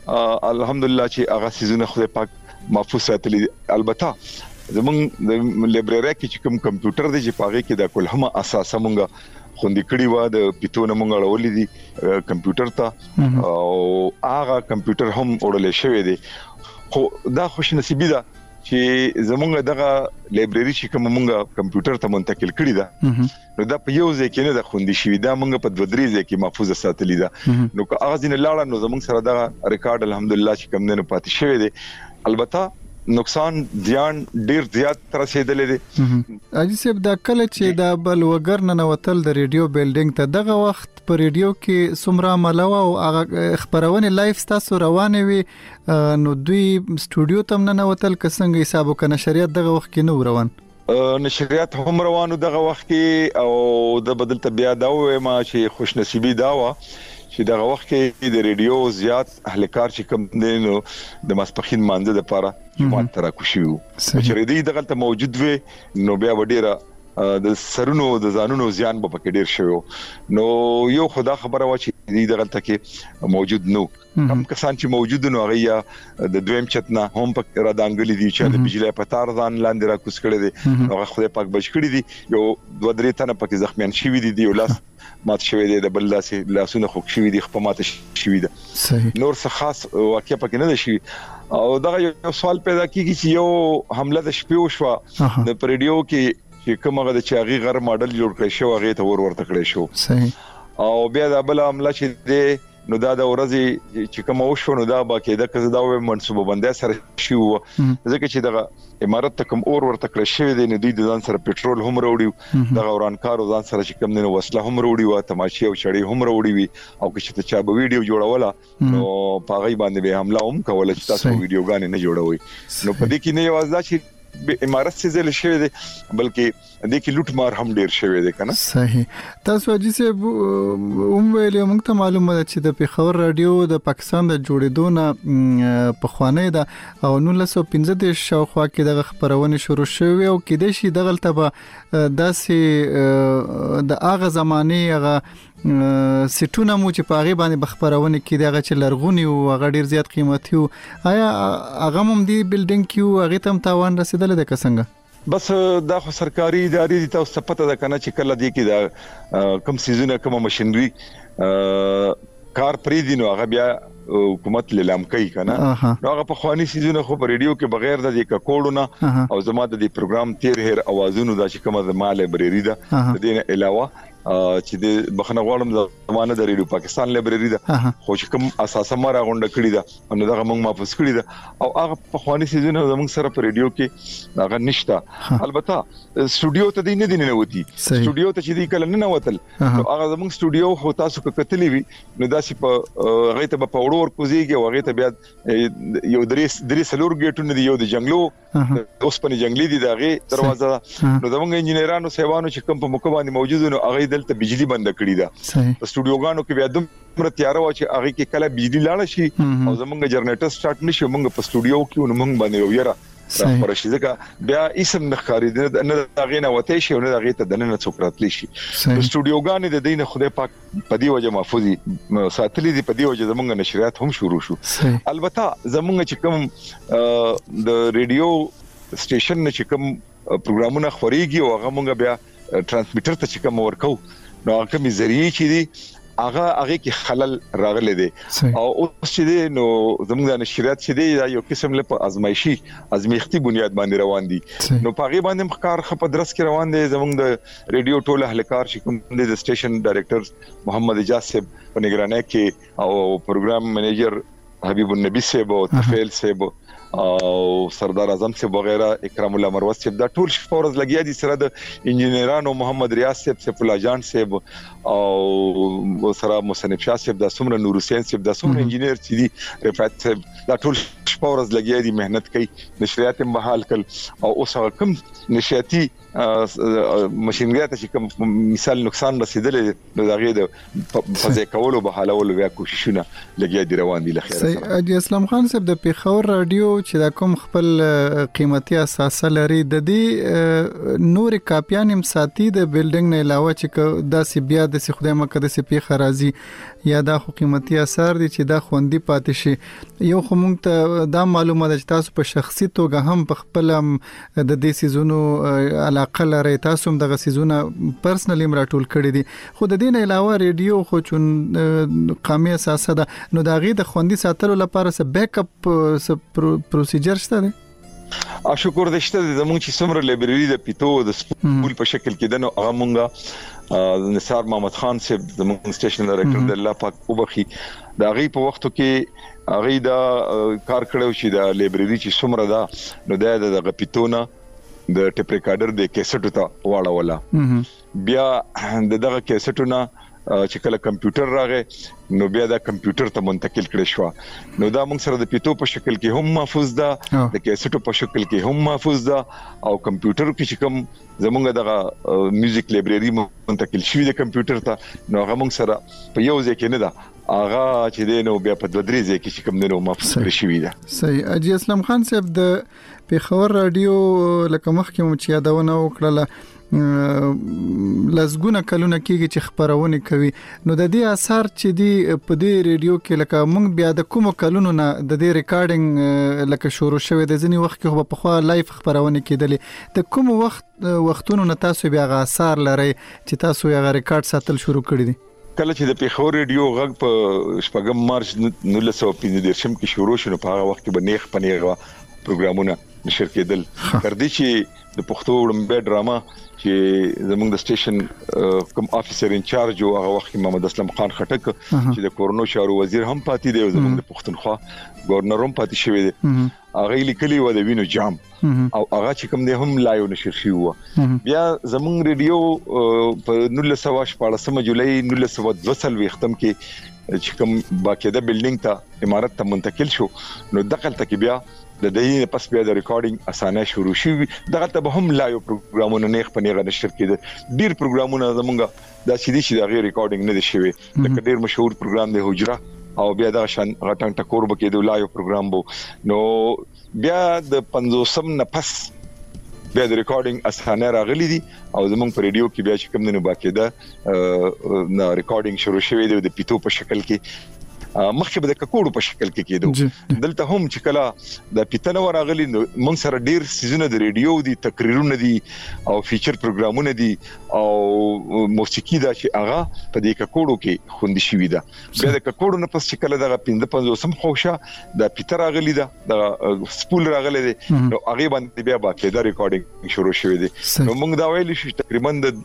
الحمدلله چې هغه سيزونه خدای پاک محفوظ ساتلي البته زمونږ د لایبرری کې چې کوم کمپیوټر دی چې پاغه کې د کلهمه اساسه مونږه خوندې کړی و د پیټونه مونږ اړولې دي کمپیوټر ته او هغه کمپیوټر هم اورل شوی دی خو دا خوش نصیبی ده چې زمونږ دغه لایبرری چې کوم مونږه کمپیوټر ته منتقل کړی ده نو دا په یو ځای کې نه د خوندې شوی دا مونږ په 2-3 ځای کې محفوظ ساتلی ده نو که هغه ځین لاړه نو زمونږ سره دا ریکارډ الحمدلله چې کوم نه پاتې شوی دی البته نقصان زیان ډیر زیات تر رسیدلې دي اجي صاحب دا کله چې دا بل وګر نه وتل د ریډیو بیلډینګ ته دغه وخت په ریډیو کې سمرا ملوا او هغه خبرونه لایف تاسو روانه وي نو دوی سټوډیو تم نه وتل کسنګ حساب وکنه شریعت دغه وخت کې نو روان نشریات هم روانو دغه وخت کې او د بدل طبيعه دا و ما چې خوش نصیبی دا و چې دغه وخت کې د ریډیو زیات اهلکار چې کوم دي نو د ماسپخین مانده د لپاره جماعت ترا کوشيو چې ریډي دغه ته موجود وي نو بیا وډیره د سرونو د ځانونو زیان په پکې ډیر شوی نو یو خدا خبره و چې دغه ته کې موجود نو کم کسان چې موجود نو هغه د دویم چتنا هم په را دانګلې دي چې د بجلی په تار ځان لاندې را کوس کړي دي هغه خدای پاک بچ کړي دي یو 2-3 تنه پکې زخمیان شوي دي یو لاس مات شوی دی د بل لاسونه خوک شوی دی خپل مات شوی دی نور څه خاص واقعیا پکې نه شي او دا یو سوال پیدا کیږي چې یو حمله د شپې وشو د پریډیو کې چې کومه د چاغي غر ماډل جوړ کړی شو هغه ته ورته کړی شو صحیح او بیا د بل عمله چې دی نو دا د ورځې چې کوم وشو نو دا باقاعده کزه دا منسوبه بندي سره شو ځکه چې دغه امارت ته کوم ورته کړی شوی دی نو د ځان سره پېټرول هم وروړي دغه ورانکارو ځان سره چې کوم نه وسله هم وروړي او تماشې او چړې هم وروړي او که چې چا به ویډیو جوړوله نو پاغي باندې به حمله هم کوله چې تاسو ویډیوګان نه جوړوي نو په دې کې نه یوازې دا چې امارت څخه زل شوی دی بلکې د کې لوټ مار هم ډیر شوی دی کنه صحیح تاسو اجي سه ویلې موږ ته معلومه ده چې د پیښور رادیو د پاکستان د جوړېدو نه په خوانه ده او 1915 شاوخوا کې د خبرونه شروع شوې او کې د شي دغه تبه داسې د اغه زمانه هغه سټونه مو چې پاغي باندې بخبرونه کې دغه چې لرغونی او هغه ډیر زیات قیمتي آیا هغه هم دی بیلډینګ کیو هغه تم تاوان رسیدل د کسنګ بس دا خو سرکاري ادارې دي تاسو پته ده کنه چې کله دی کې دا کم سيزونه کوم ماشينري کار پرې دي نو هغه بیا حکومت لیلام کوي کنه نو هغه په خواني سيزونه خو په ریډیو کې بغیر د دې ککوړو نه او زما د دې پروګرام تیر هر اوازونو دا چې کومه د مال لایبرری ده د دې علاوه چې د بخنه غواړم د زمانه د ریډیو پاکستان لایبرری ده خو چې کوم اساسه مره غونډه کړی ده نو دا موږ محفوظ کړی ده او هغه په خواني سيزونه زموږ سره په ریډیو کې هغه نشته البته سټوډیو ته دی نه دی نه وتی سټوډیو ته چې دی کله نه وتل نو هغه زموږ سټوډیو هو تاسو کتلې وي نو داسې په هغه ته په وړور کوزيږي او هغه ته بیا یو درې سلور گیټونه دی یو د جنگلو اوس په جنگلي دي دغه دروازه نو زموږ انجنیرانو سیوانو چې کوم په موقع باندې موجود نو هغه دلته بجلی بند کړی ده په سټوډیوګانو کې بیا دومره تیار و چې هغه کې کله بجلی لاړ شي او زمونږ جنریټر سٹارټ نشي موږ په سټوډیو کې نو موږ باندې یو را پرشي ځکه بیا اسم نخاري نه دغه نه وته شي نه دغه ته دنه څوکراتلی شي سټوډیوګان د دینه خدای پاک په دی وجه محفوظي ساتلې دي په دی وجه زمونږ نشریات هم شروع شو البته زمونږ چې کوم د ریډیو سټیشن نه چې کوم پروګرامونه خوريږي او هغه مونږ بیا ترانسمیټر ته چې کوم ورکو نو هغه می ذریعہ چې دي هغه کې خلل راغلی دی او اوس چې نو زموږ د نشریات چې دی یو قسم له ازمایښتي بنیاد باندې روان دي نو پاغي باندې مخکار خپ درس کې روان دي زموږ د ریډیو ټوله اهلکار چې کوم د سټیشن ډایریکټر محمد اجاز صاحب په نگرانۍ کې او پروګرام منیجر حبیب النبی صاحب او تفیل صاحب او سردار اعظم صاحب وغیرہ اکرام الله مروت صاحب دا ټول شپورز لګیا دي سره د انجینرانو محمد ریاض صاحب سیف الله جان صاحب او سره مصنف شاه صاحب دا سمره نور حسین صاحب دا سمره انجینر چې دي رفعت صاحب دا ټول شپورز لګیا دي مهنت کوي نشریات هم بحال کړ او اوس کوم نشریاتي ماشینګری ته چې کوم مثال نقصان رسیدلې نو داغه د فزې کولو بحالولو بیا کوششونه لګیا دي روان دي لخير سره اجي اسلام خان صاحب د پیښور رادیو چې دا کوم خپل قیمتي اساسه لري د دې نور کاپیان هم ساتي د بلډینګ نه علاوه چې دا سی بیا د سی خدای مقدس پیښه راځي یا دا خو قیمتي اثر دي چې دا خوندي پاتې شي یو خو مونږ ته دا معلومه ده چې تاسو په شخصي توګه هم په خپل د دې سيزونو علاقه لري تاسو هم د سيزونه پرسنلی مراټول کړی دي خو د دې نه علاوه ریډیو خو چون قامي اساسه ده نو دا غي د خوندي ساتلو لپاره څه بیک اپ پروسیجر شته دي شکر دې شته زموږ چې سمره لایبرری د پیټو د سکول په شکل کې دنو هغه مونږه نثار محمد خان صاحب زموږ سټیشن ډایریکټر د الله پاک وبخي دا غي په وختو کې هغه دا کار کړو چې د لایبرری چې سمره دا نو د غپیتونه د ټیپ ریکارډر د کیسټو ته واړوله بیا دغه کیسټونه چې کله کمپیوټر راغی نو بیا دا کمپیوټر ته منتقل کړی شو نو دا موږ سره د پیټو په شکل کې هم محفوظ ده د کیسټو په شکل کې هم محفوظ ده او کمپیوټر کې چې کوم زمونږ دغه میوزیک لایبرری منتقل شوی د کمپیوټر ته نو هغه موږ سره په یو ځای کې نه ده هغه چې دینو بیا په دوه درې ځای کې چې کوم دینو محفوظ کړی شوی ده صحیح اجي اسلام خان صاحب د پیښور رادیو لکه مخکې مو چې یادونه وکړه لزګونه کلونه کېږي چې خبرونه کوي نو د دې اثر چې دی په دې ریډیو کې لکه موږ بیا د کوم کلونو نه د دې ریکارډینګ لکه شروع شوه د ځنی وخت کې په خو لایف خبرونه کېدلې د کوم وختونو نه تاسو بیا غا اثر لري چې تاسو یې غا ریکارډ ساتل شروع کړی دي کله چې د پیښور ریډیو غږ په شپږم مارچ 1915 کې شروع شونه په هغه وخت کې بنیخ پنیغه پروګرامونه نشر کېدل تر دې چې د پښتو وړمبه ډراما چې زموږ د سټیشن کوم افیسر انچارج او هغه وخت محمد اسلم خان خټک چې د کورونو چارو وزیر هم پاتې دی او زموږ د پښتونخوا گورنر هم پاتې شوی دی هغه لیکلی و د وینو جام او هغه چې کوم دی هم لایو نشر شي و بیا زموږ ریډیو په 1914 جولای 1922 ختم کې چې کوم باقاعده بلډینګ ته امارت ته منتقل شو نو دغه تک بیا د دې پس بیا د ریکارډینګ اسانه شروع شي دغه ته به هم لایو پروګرامونه نه خپنیغه نشر کېده ډیر پروګرامونه زمونږه د سیدي چې د غیر ریکارډینګ نه دي شوی د ډیر مشهور پروګرام دی حجره او بیا د شان غټنګ ټکور بکې د لایو پروګرام بو نو بیا د 500 نه پس بیا د ریکارډینګ اسانه راغلي دي او زمونږ په ریډیو کې بیا چې کوم نه باقاعده نه ریکارډینګ شروع شوی دی د پیټو په شکل کې مخکې به د ککوړو په شکل کې کېدو دلته هم چې کله د پیتنه ورغلي موږ سره ډیر سيزونه د ریډیو دي تقریرونه دي او فیچر پروګرامونه دي او موسیقي دا چې هغه په دې ککوړو کې خوندي شوی ده بیا د ککوړو نه پس چې کله دغه 55 خوښه د پیتر راغلي ده د سپول راغلي دي نو هغه باندې بیا باقاعده ریکارډینګ شروع شوی دی نو موږ دا ویل شو تقریبا د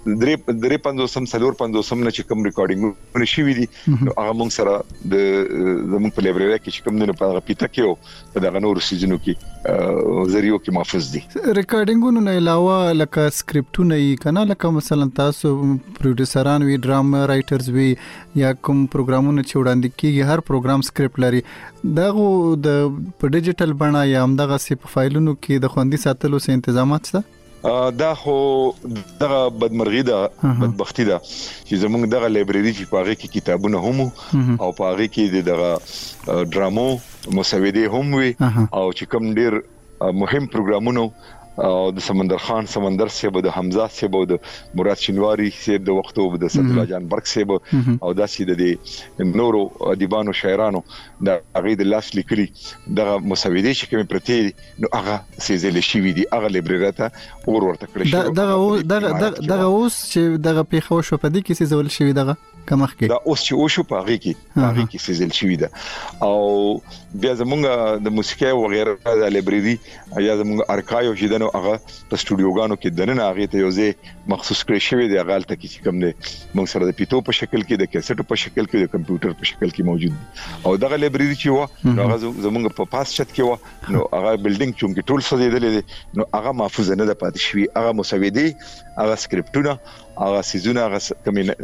53 سلور 55 نه چې کوم ریکارډینګ شوی دي نو هغه موږ سره د زموږ په لایبرری کې چې کوم نه په پیټه کې او په دغه نور سيزونو کې زریو کې محفوظ دي ریکارډینګونو نه علاوه لکه سکرپټونه یې کنه لکه مثلا تاسو پروډوسران وی ډراما رائټرز وی یا کوم پروګرامونه چې وړاندې کیږي هر پروګرام سکرپټ لري دغه د په ډیجیټل بڼه یا هم دغه سی په فایلونو کې د خوندي ساتلو څه تنظیمات شته دا خو دغه بدمرغي ده بدبختی ده چې زموږ دغه لایبرری چې پاغه کې کتابونه هم او پاغه کې دغه ډرامو مسودې هم وي او چې کوم ډیر مهم پروګرامونه او د سمندر خان سمندر صاحب د حمزه صاحب او د مراد شینواری صاحب د وختو د صد الله جان برک صاحب او داسې د نورو ادیبانو شاعرانو د هغه د لاس لیکلي دغه مسودې چې کوم پرته نو هغه سيزل شي وي دي هغه لایبرری ته ورته کړی شي دغه اوس چې دغه پیښو شو په دې کې سيزل شي دغه کمخ کې دا اوس چې وشو پاغي کې سیزل شوی ده او بیا زمونږ د موسیقي او غیره د لایبرری یا زمونږ ارکایو چې دنو هغه په سټوډیوګانو کې دنه هغه ته یو ځای مخصوص کړی شوی دی هغه ته کې کوم دی موږ سره د پیټو په شکل کې د کیسټو په شکل کې د کمپیوټر په شکل کې موجود دی او دغه لایبرری چې و نو هغه زمونږ په پاس چت کې و نو هغه بلډینګ چې ټول سوځیدل دي نو هغه محفوظ نه ده پاتې شوی هغه مسودي هغه سکرپټونه هغه سيزونه هغه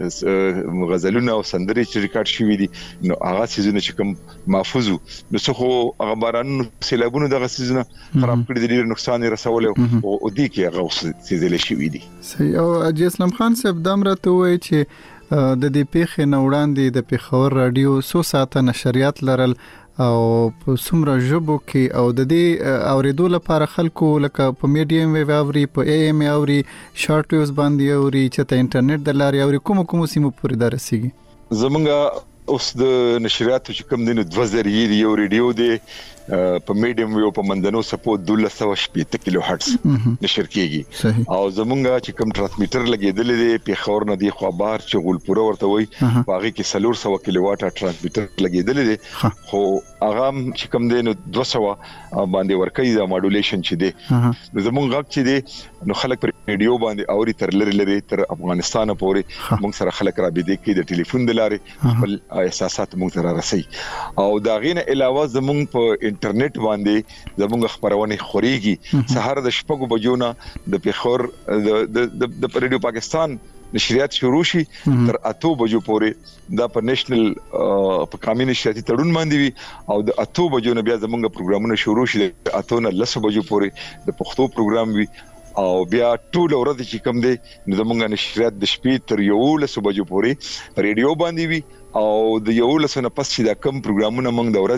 کوم غزلونه او سندري چې ریکارډ شوی دي نو هغه سيزونه چې کوم محفوظ نو څه خو هغه باران سیلابونه دغه سيزونه خراب کړی دي ډیر نقصان رسول او دې کې هغه سيزل شوی دي صحیح او اجي اسلام خان صاحب دمرته وایي چې د دې پیښې نه وړاندې د پیښور رادیو 100 ساعته نشریات لرل او په څومره ژبو کې او د دې اوریدو لپاره خلکو لکه په میډیم ویو اوري په اي ام اوري شارټ ویوز باندې اوري چې ته انټرنیټ د لارې اوري کوم سیمو پورې درسيږي زمونږ اوس د نشریاتو چې کوم دینو 2000 یو ریډیو دی په میډیم ویو په مندنو سپو 1280 کیلو هرتز نشر کیږي او زمونږ چې کوم ترانسمیټر لګیدل دی په خور نه دی خو بار چې غولپوره ورته وي باغی کې 300 کیلو واټ ترانسمیټر لګیدل دی خو هغه چې کوم دی نو 200 باندې ورکې دا ماډولیشن چې دی زمونږ غږ چې دی نو خلک پر ریډیو باندې اوري تر لری تر افغانستان پورې موږ سره خلک رابطه کوي د ټلیفون د لارې خپل احساسات موږ سره رسي او دا غینه علاوه زمونږ په انټرنیټ باندې زموږ خبرونه خوريږي سحر د شپږ بجو نه د پیښور د ریډیو پاکستان نشریات شروع شي تر 8 بجو پورې دا په نېشنل په قانوني نشریاتي تړون باندې وي او د 8 بجو نه بیا زموږ پروګرامونه شروع شي د 8 نه 10 بجو پورې د پښتو پروګرام وي او بیا ټول ورځ چې کوم دی زموږ نشریات د شپې تر 11 بجو پورې ریډیو باندې وي او د 11 نه پس چې دا کم پروګرامونه موږ د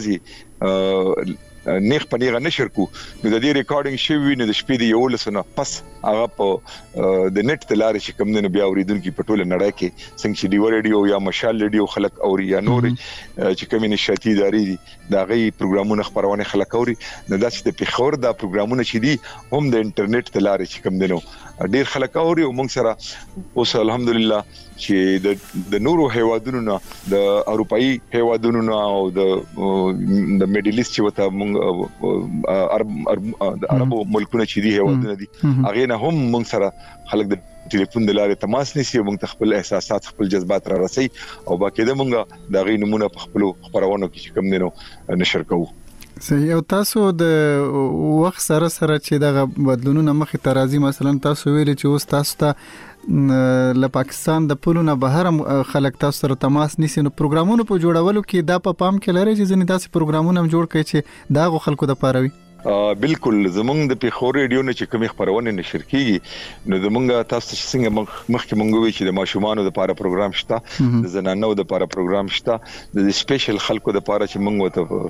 ورځې نیخ پنیغه نشر کو نو د دې ریکارډینګ شوی نه د شپې د 11 نه پس هغه په د نت تلارې چې کوم نه بیا اوریدونکو په ټوله نړۍ کې څنګه چې دی ریډیو یا مشال ریډیو خلک اوري یا نور چې کوم نشاتی داري دي دا غي پروګرامونه خبرونه خلک اوري نو دا چې د پیښور دا پروګرامونه چې دي هم د انټرنیټ تلارې چې کوم دنو ډیر خلک اوري او موږ سره اوس الحمدلله چې د نورو هیوادونو نه د اروپאי هیوادونو نه او د میډلیست چې وته موږ عربو ملکونو چې دي هیوادونه دي هغه نه هم موږ سره خلک د ټلیفون د لارې تماس نیسي موږ خپل احساسات خپل جذبات را رسي او باقاعده موږ د غي نمونه په خپل خبرونو کې کوم دینو نشر کوو صحیح او تاسو د وخت سره چې دغه بدلونونه مخې ته راځي مثلا تاسو ویل چې اوس تاسو ته له پاکستان د پولونه بهر خلک تاسو سره تماس نیسي نو پروګرامونو په جوړولو کې دا په پام کې لري چې ځینې داسې پروګرامونه هم جوړ کړي چې دا خلکو د پاره وي بالکل زمونږ د پیښور ریډیو نه چې کومې خبرونه نشر کیږي نو زمونږ تاسو چې څنګه مخکې مونږ وی چې د ماشومانو لپاره پروګرام شته د زنانو لپاره پروګرام شته د سپیشل خلکو لپاره چې مونږ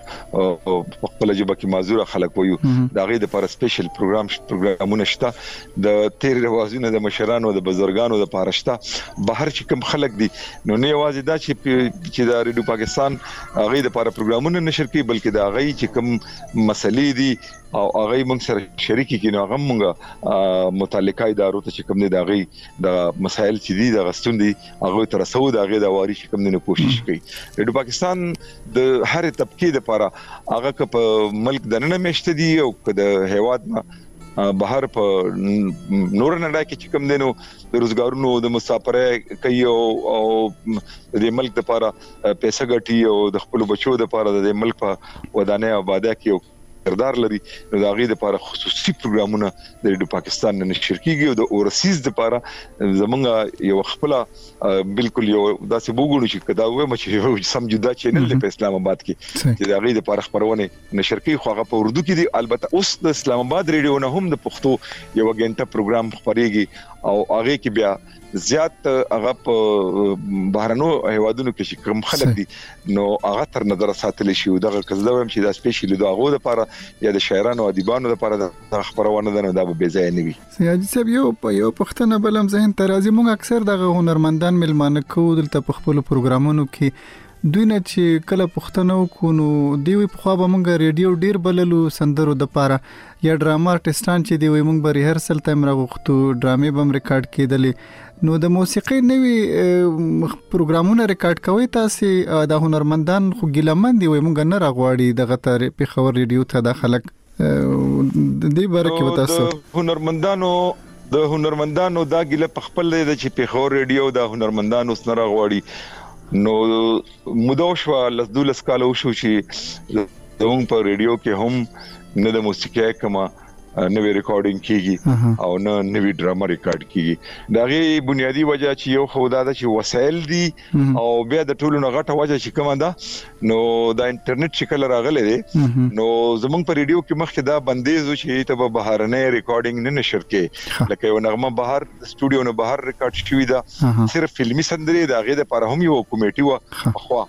وته خپل ژبه کې معذور خلک وایو دا غي لپاره سپیشل پروګرامونه شته د تیر روازونو د مشرانو د بزرګانو لپاره شته بهر چې کوم خلک دي نو نه یوازې دا چې د ریډیو پاکستان غي لپاره پروګرامونه نشر کوي بلکې دا غي چې کوم مسلې دي او هغه موږ سره شریک کینو هغه موږ متعلقه ادارو ته چې کوم دي دا غي د مسایل چې دي د غستون دي هغه تر څو دا غي د واري چې کوم دي کوشش کوي ریډیو پاکستان د هر طبقه لپاره هغه په ملک د نن مشته دي او د هیواد بهر په نور نړۍ کې چې کوم دینو د روزګارونو د مسافرۍ کوي او د ملک لپاره پیسې ګټي او د خپل بچو لپاره د ملک په ودانۍ آبادی کې کردار لري نو دا غي د لپاره خصوصي پروګرامونه د ریډیو پاکستان نه نشر کیږي او د اورسیز د لپاره زمونږ یو خپل بالکل یو داسې وګورو چې کدا و چې سم جدا چینل په اسلام آباد کې چې دا غي د لپاره خبرونه نشر کوي خو هغه په اردو کې دي البته اوس د اسلام آباد ریډیو نه هم د پښتو یو غنټه پروګرام خبريږي او هغه کې بیا زیات هغه په بهرنو هیوادونو کې کوم خلک دي نو هغه تر نظر ساتل شي دغه کزدوم چې دا سپیشلی دغه لپاره یا د شاعرانو او ادیبانو لپاره د خبرونه ده نو دا به ځای نه وي سیاجي صاحب یو پښتنه بلم ذهن ته راځي موږ اکثر دغه هنرمندان ملمانه کوو دلته په خپل پروګرامونو کې دوی نه چې کله پښتنو کو نو دی په خوا به مونږ ریډیو ډیر بللو سندرو د پاره یا ډراما آرټستان چې دی وي مونږ به ریهرسل تایم راغوښتو ډرامې به ریکارډ کېدلې نو د موسیقي نوي پروګرامونه ریکارډ کوي تاسو د هنرمندان خو ګیلمن دی وي مونږ نه راغواړي دغه تر په خبر ریډیو ته د خلک دې باره کې وتاسو د هنرمندانو دا ګله په خپل د چې په خور ریډیو د هنرمندانو سره غواړي نو مودوشوا لزدولس کالو شو چې زموږ په ریډیو کې هم نه د موسیقي کما نوې ریکارډینګ کیږي او نه نوې ډراما ریکارډ کیږي داغه بنیادی وجہ چې یو خدا د چې وسایل دي او بیا د ټولو نه غټه وجہ چې کومه ده نو د انټرنیټ شکل راغلی دی نو زمونږ په ریډیو کې مخکې دا بندیز چې ته به بهرنۍ ریکارډینګ نه نشر کې لکه یو نغمه بهر سټوډیو نه بهر ریکارډ شوی دا صرف فلمي سندرې دا غي د لپاره هم یو کمیټي و خو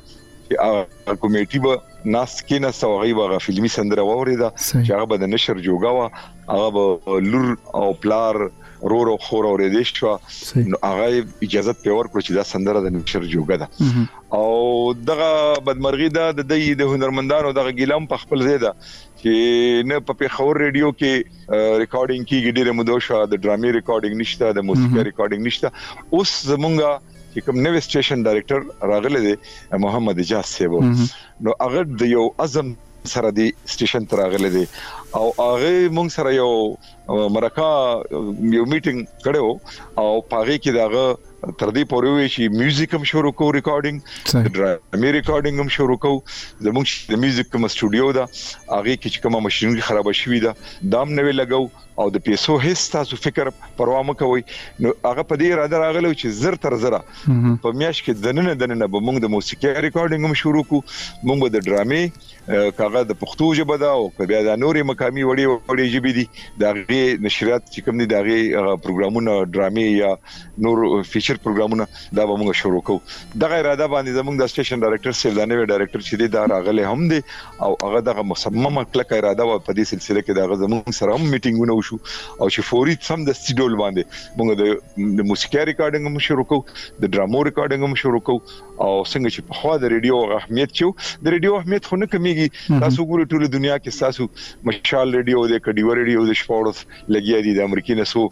کمیټي به ناس کې نه سوغي وغه فلمي سندره ووريده چې هغه به د نشر جوګا و هغه به لور او پلار رور او خور اوریدل شو نو هغه اجازه په ورکړه چې دا سندره د نشر جوګا ده او دغه بدمرغي ده د هنرمندانو دغه ګیلم په خپل ځای ده چې نه په خور ریډیو کې ریکارډینګ کیږي ډیره مودوشه د ډرامې ریکارډینګ نشته د موسیقي ریکارډینګ نشته اوس زمونږه چې کوم نوې سټیشن ډایریکټر راغله دی محمد اجاز صاحب نو هغه د یو عزم سره دی سټیشن تر راغله دی او هغه مونږ سره یو مرکه یو میټینګ کړو او پاره کې داغه تر دې پورې وی چې میوزیک هم شروع کو ریکارډینګ ډرامې ریکارډینګ هم شروع کو زموږ د میوزیک کوم سټوډیو دا هغه کې چې کومه ماشينري خراب شوې ده دام نوې لګاو او د پیسو هیڅ تاسو فکر پروا مه کوئ نو هغه په دې اراده راغلو چې زر تر زره په میاش کې دننه به موږ د موسیقي ریکارډینګ هم شروع کو موږ به د ډرامې کاغه د پښتو ژبه دا او بیا د نوري مقامي وړي ژبې دي د نشریات چې کوم دي دغه پروګرامونه ډرامې یا نور فیچر پروګرامونه دا به موږ شروع کوو دغه اراده باندې زموږ د سټیشن ډایریکټر سیلدانوي ډایریکټر چې دی دا راغله هم دي او هغه دغه مصممه کلکه اراده و په دې سلسله کې دغه زموږ سره هم میټینګونه او چې فوري سم د سټډول باندې موږ د موسیقي ریکارډینګ هم شروع کوو د ډرامو ریکارډینګ هم شروع کوو او څنګه چې په خوا د ریډیو اهمیت چې د ریډیو اهمیت خو نه کمیږي تاسو ګورئ ټول دنیا کې تاسو مشال ریډیو د کډیو ریډیو د شپورس لګیا دي د امریکای نسو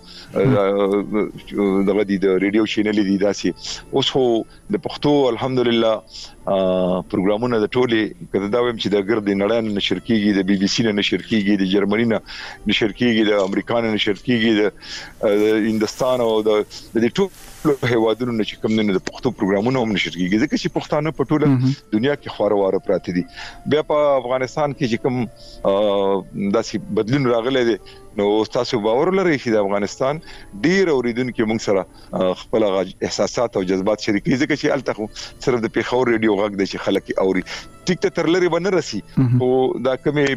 دغه د ریډیو چینل دي داسې اوس خو د پښتو الحمدلله پروګرامونه د ټوله کده دا ویم چې د ګرد نړۍ نشر کیږي د بي بي سي نه نشر کیږي د جرمني نه نشر کیږي د امریکا نه نشر کیږي د هندستان او د ټولو هیوادونو نه چې کوم نه د پښتو پروګرامونه هم نشر کیږي ځکه چې پښتانه په ټوله دنیا کې خورواره پراته دي بیا په افغانستان کې چې کوم داسې بدلون راغلی دی نو تاسو باور لرئ چې د افغانستان ډیر اوریدونکو موږ سره خپل احساسات او جذبات شریکي ځکه چې الته صرف د پیښور ریډیو غږ د چې خلک اوري ټیک ته تر لري باندې راسي او دا کومه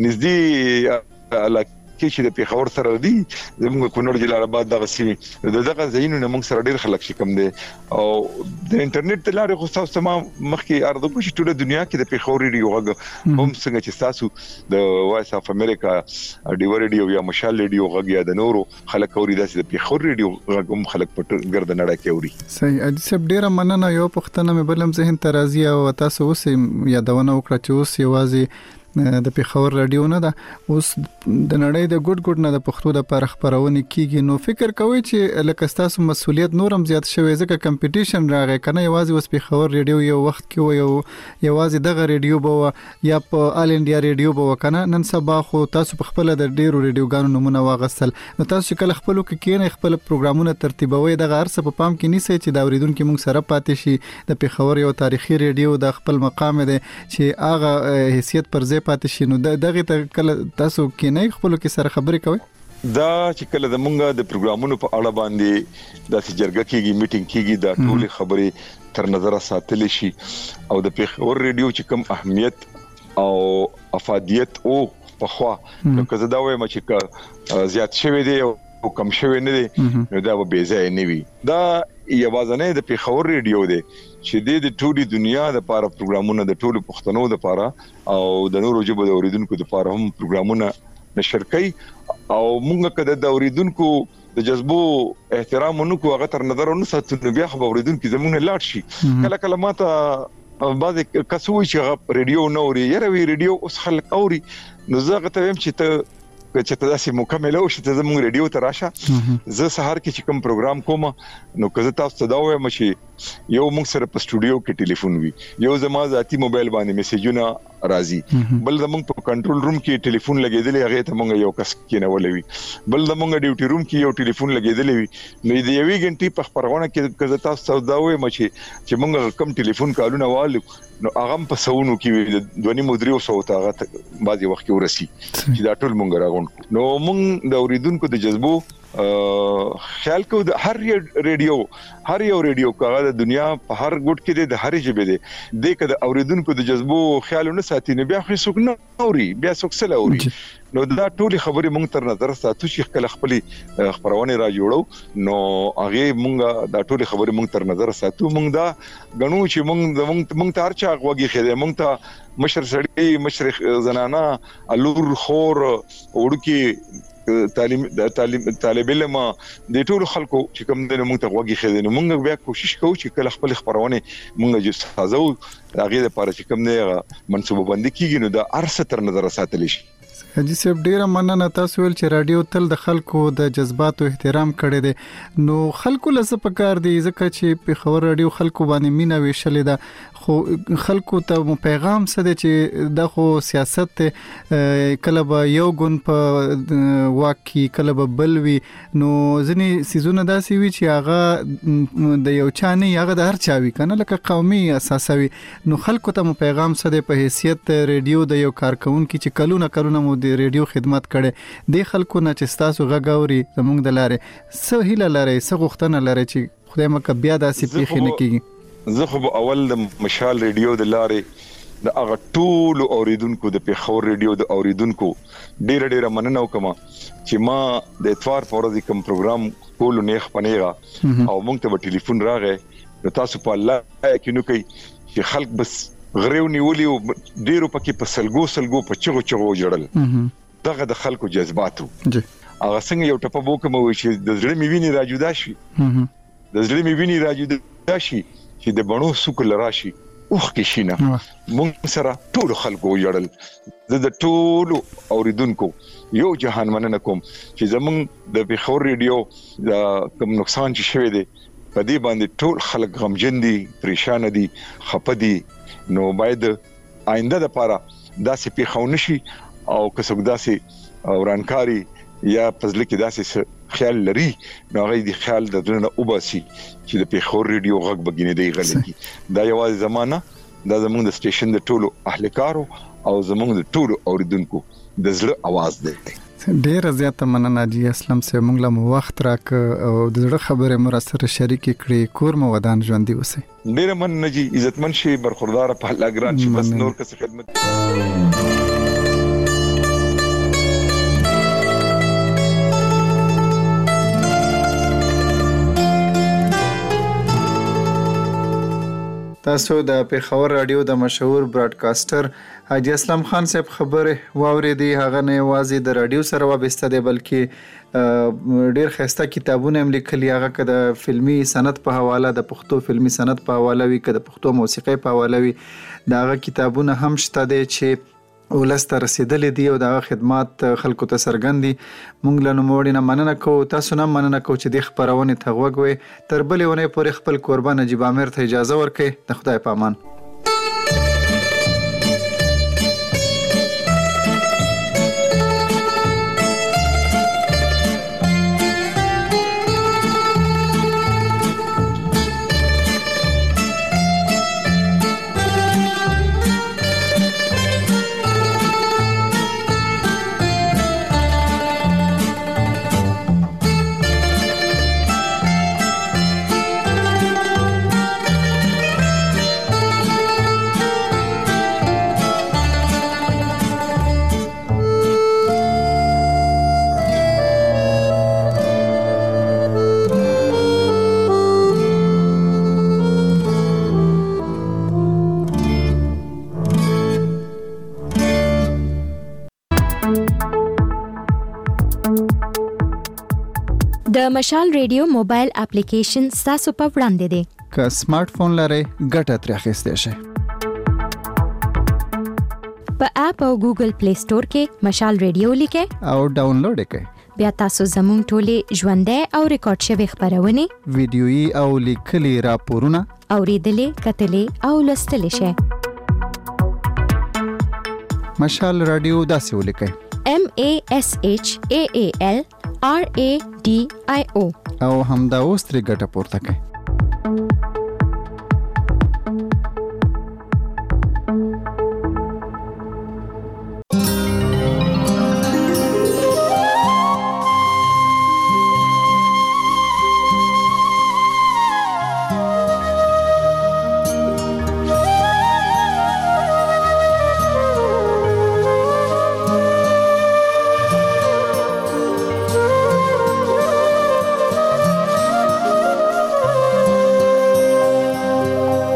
نږدې علاقه کې چې د پیښور سره دی زموږ کونړ جلال آباد دغه سیمه دغه ځایونو نه موږ سره ډیر خلک شي کم دي او د انټرنیټ د لارې خو تاسو ما مخکې ارزو کوم چې ټول دنیا کې د پیښور ریډیو غږ هم څنګه چې تاسو د وایس اف امریکا ډیو ریډیو یا مشال ریډیو غږ یا د نورو خلک اوري داسې د پیښور ریډیو غږ هم خلک په ګرد نړۍ کې اوري صحیح اجي سب ډیر مننه یو پښتنه مې بلم ذهن ترازی او تاسو اوس یادونه وکړه چې اوس یوازې د پیښور رادیو نه ده اوس د نړۍ د ګډ نه د پښتو د پر خبرونه کیږي نو فکر کوئ چې لکه تاسو مسولیت نورم زیات شوی ځکه کمپټیشن راغی کنه یوازې اوس پیښور رادیو یو وخت کې یوازې دغه رادیو بو یا په آل انډیا رادیو بو کنه نن سبا خو تاسو په خپل د ډیرو رادیوګانو نمونه واغستل نو تاسو کله خپل کې خپل پروګرامونه ترتیبوي دغه ارسه په پام کې نیسي چې دا اوریدونکو موږ سره پاتې شي د پیښور یو تاریخي رادیو د خپل مقام دی چې هغه حیثیت پر ځای پاتې شي نو دغه کله تاسو کې نه خپل کې سره خبرې کوي دا چې کله د مونږه د پروګرامونو په اړه باندې د جرګه کېږي میټینګ کېږي دا ټول خبرې تر نظر ساتل شي او د پیښور ریډیو چې کوم اهمیت او افادیت او په خوا نو که زه دا وایم چې زیات شوی دی او کم شوی نه دی نو دا به ځای نه وي دا یوازنه د پیښور ریډیو دی چې د ټولي دنیا د لپاره پروګرامونه د ټولو پښتنو د لپاره او د نورو ژبو د اوریدونکو د لپاره هم پروګرامونه نشر کوي او موږ کده د اوریدونکو د جذبو احترام ونکو هغه تر نظر ونه ساتو بیا خبر اوریدونکو زمونږ لاړ شي کله کله ماته بعض کسوي چې ریډیو نه اوري یره وی ریډیو اوس خلک اوري نو زه غته ویم چې ته داسې مکمل او چې ته زموږ ریډیو ته راشه زه سهار کې چې کوم پروګرام کوم نو که زه تاسو ته دا وایم چې یو موږ سره په سټوډیو کې ټلیفون وي یو زما ذاتی موبایل باندې میسجونه راځي بل زموږ په کنټرول روم کې ټلیفون لګیدلی هغه ته موږ یو کس کې نه ولوي بل زموږ ډیوټي روم کې یو ټلیفون لګیدلی وي نو د یوې غنټې په خبرونه کې که زه تاسو ته دا وایم چې موږ کوم ټلیفون کالونه والو نو هغه په سونو کې دونی مدري او سوته هغه بعضي وخت کې ورسي چې دا ټول موږ راغون نو موږ د اوریدونکو د جذبو خیال کو د هر یو ریډیو کاغه د دنیا په هر ګوټ کې د هر ژبه دی د کده اوریدونکو د جذبو خیال نه ساتي نه بیا خو څوک نه اوري بیا څوک سره اوري نو دا ټول خبرې مونږ تر نظر ساتو چې خپل خبرونه را جوړو نو هغه مونږ دا ټول خبرې مونږ تر نظر ساتو مونږ دا غنو چې مونږ ته هرچا غوږی خېده مونږ ته مشر سړی مشر زنانا الور خور وړکی طالب علم د ټول خلکو چې کوم د موږ ته غوږی خېدنه موږ بیا کوشش کوو چې کله خپل خبرونه موږ جو سازو هغه لپاره چې کوم نه منصوبه بندي کیږي نو د ارسه تر نظر ساتل شي حاجی صاحب ډیره مننه تاسو ول چې رادیو تل د خلکو د جذباتو احترام کړی دی نو خلکو لسه پکار دی ځکه چې په خبر رادیو خلکو باندې مینا ویشلې ده خو خلکو ته پیغام څه دی چې د خو سیاست کله به یو ګون په واکي کله به بلوي نو ځنی سيزونه داسي وي چې هغه د یو چا نه هغه د هر چا وي کنه لکه قومي اساسوي نو خلکو ته پیغام څه دی په حیثیت رادیو د یو کارکونکو چې کلونه مو د ریډیو خدمت کړي د خلکو نه چې تاسو غاوري زموږ د لارې سهيله لارې سغختنه لارې چې خدای مکه بیا داسې پیخي نه کیږي زه خو اول د مشال ریډیو د لارې د هغه ټول اوریدونکو د پیښور ریډیو د اوریدونکو ډیره مننه وکم چې ما د اتوار پورې کوم پروګرام کول نه خپنیغه او مونږ ته ټلیفون راغی نو تاسو په الله کې نو کوي چې خلک بس غریو نیولې او ډیرو پکې په سلګو په چغو جوړل دغه د خلکو جذباتو هغه څنګه یو ټپه وکم چې د زړه میویني راجودا شي د زړه میویني راجودا شي چې د بڼو سکل راشي اوخ کې شینه مونږ سره ټول خلکو جوړل د ټول اوریدونکو یو جهان مننه کوم چې زمونږ د پیښور ریډیو د کوم نقصان چې شوی دی په دې باندې ټول خلک غمجن دي پریشان دي خپه دي نو باید آینده لپاره داسې پیښونه شي او کڅوګ داسې ورانکاری یا پزله کې داسې خیال لري نو هغه د خیال د دنه وباسي چې د پیښور ریډیو غږ بګینې دی غلطي دا یوازې زمانہ دا زموږ د سټیشن د ټولو اهلکارو او زموږ د ټولو اوریدونکو د زړه आवाज دی ډیر زیاته مننه جی اسلام سه مونږ له وخت راک او د زړه خبره مر سره شریک کړي کور مو ودان ژوند دی وسه ډیر مننه جی عزتمن شي برخوردار په الله ګران شي بس نور کس خدمت تاسو د پیښور رادیو د مشهور براډکاسټر حاجی اسلام خان صاحب خبره واوریدي هغه نه یوازې د رادیو سره وابسته دی بلکې ډیر خسته کتابونه هم لیکلي هغه کده فلمي صنعت په حواله د پښتو فلمي صنعت په حواله وی کده پښتو موسیقي په حواله وی داغه کتابونه هم شته دي چې ولسته رسیدلې دي او د خدمات خلکو ته سرګندي مونږ له نوموړي نه مننه کوو تاسو نه مننه کوو چې د خبرونه ته وګوي تر بلې ونه پورې خپل قربان نجیب عامر ته اجازه ورکړي د خدای په امان د مشال ریډیو موبایل اپلیکیشن تاسو په وړاندې دی که سمارټ فون لرئ ګټه ترې اخیستئ شئ په اپ او ګوګل پلی سٹور کې مشال ریډیو لیکه او ډاونلوډ کړئ. بیا تاسو زموږ ټولې ژوندۍ او ریکارډ شوی خبرونه ویډیويي او لیکلي راپورونه اوریدلې کتلې او لوستلې شئ. مشال رادیو داسې ولیکئ MASHAAL RADIO او همدا اوس ترې ګټه پورته کړئ.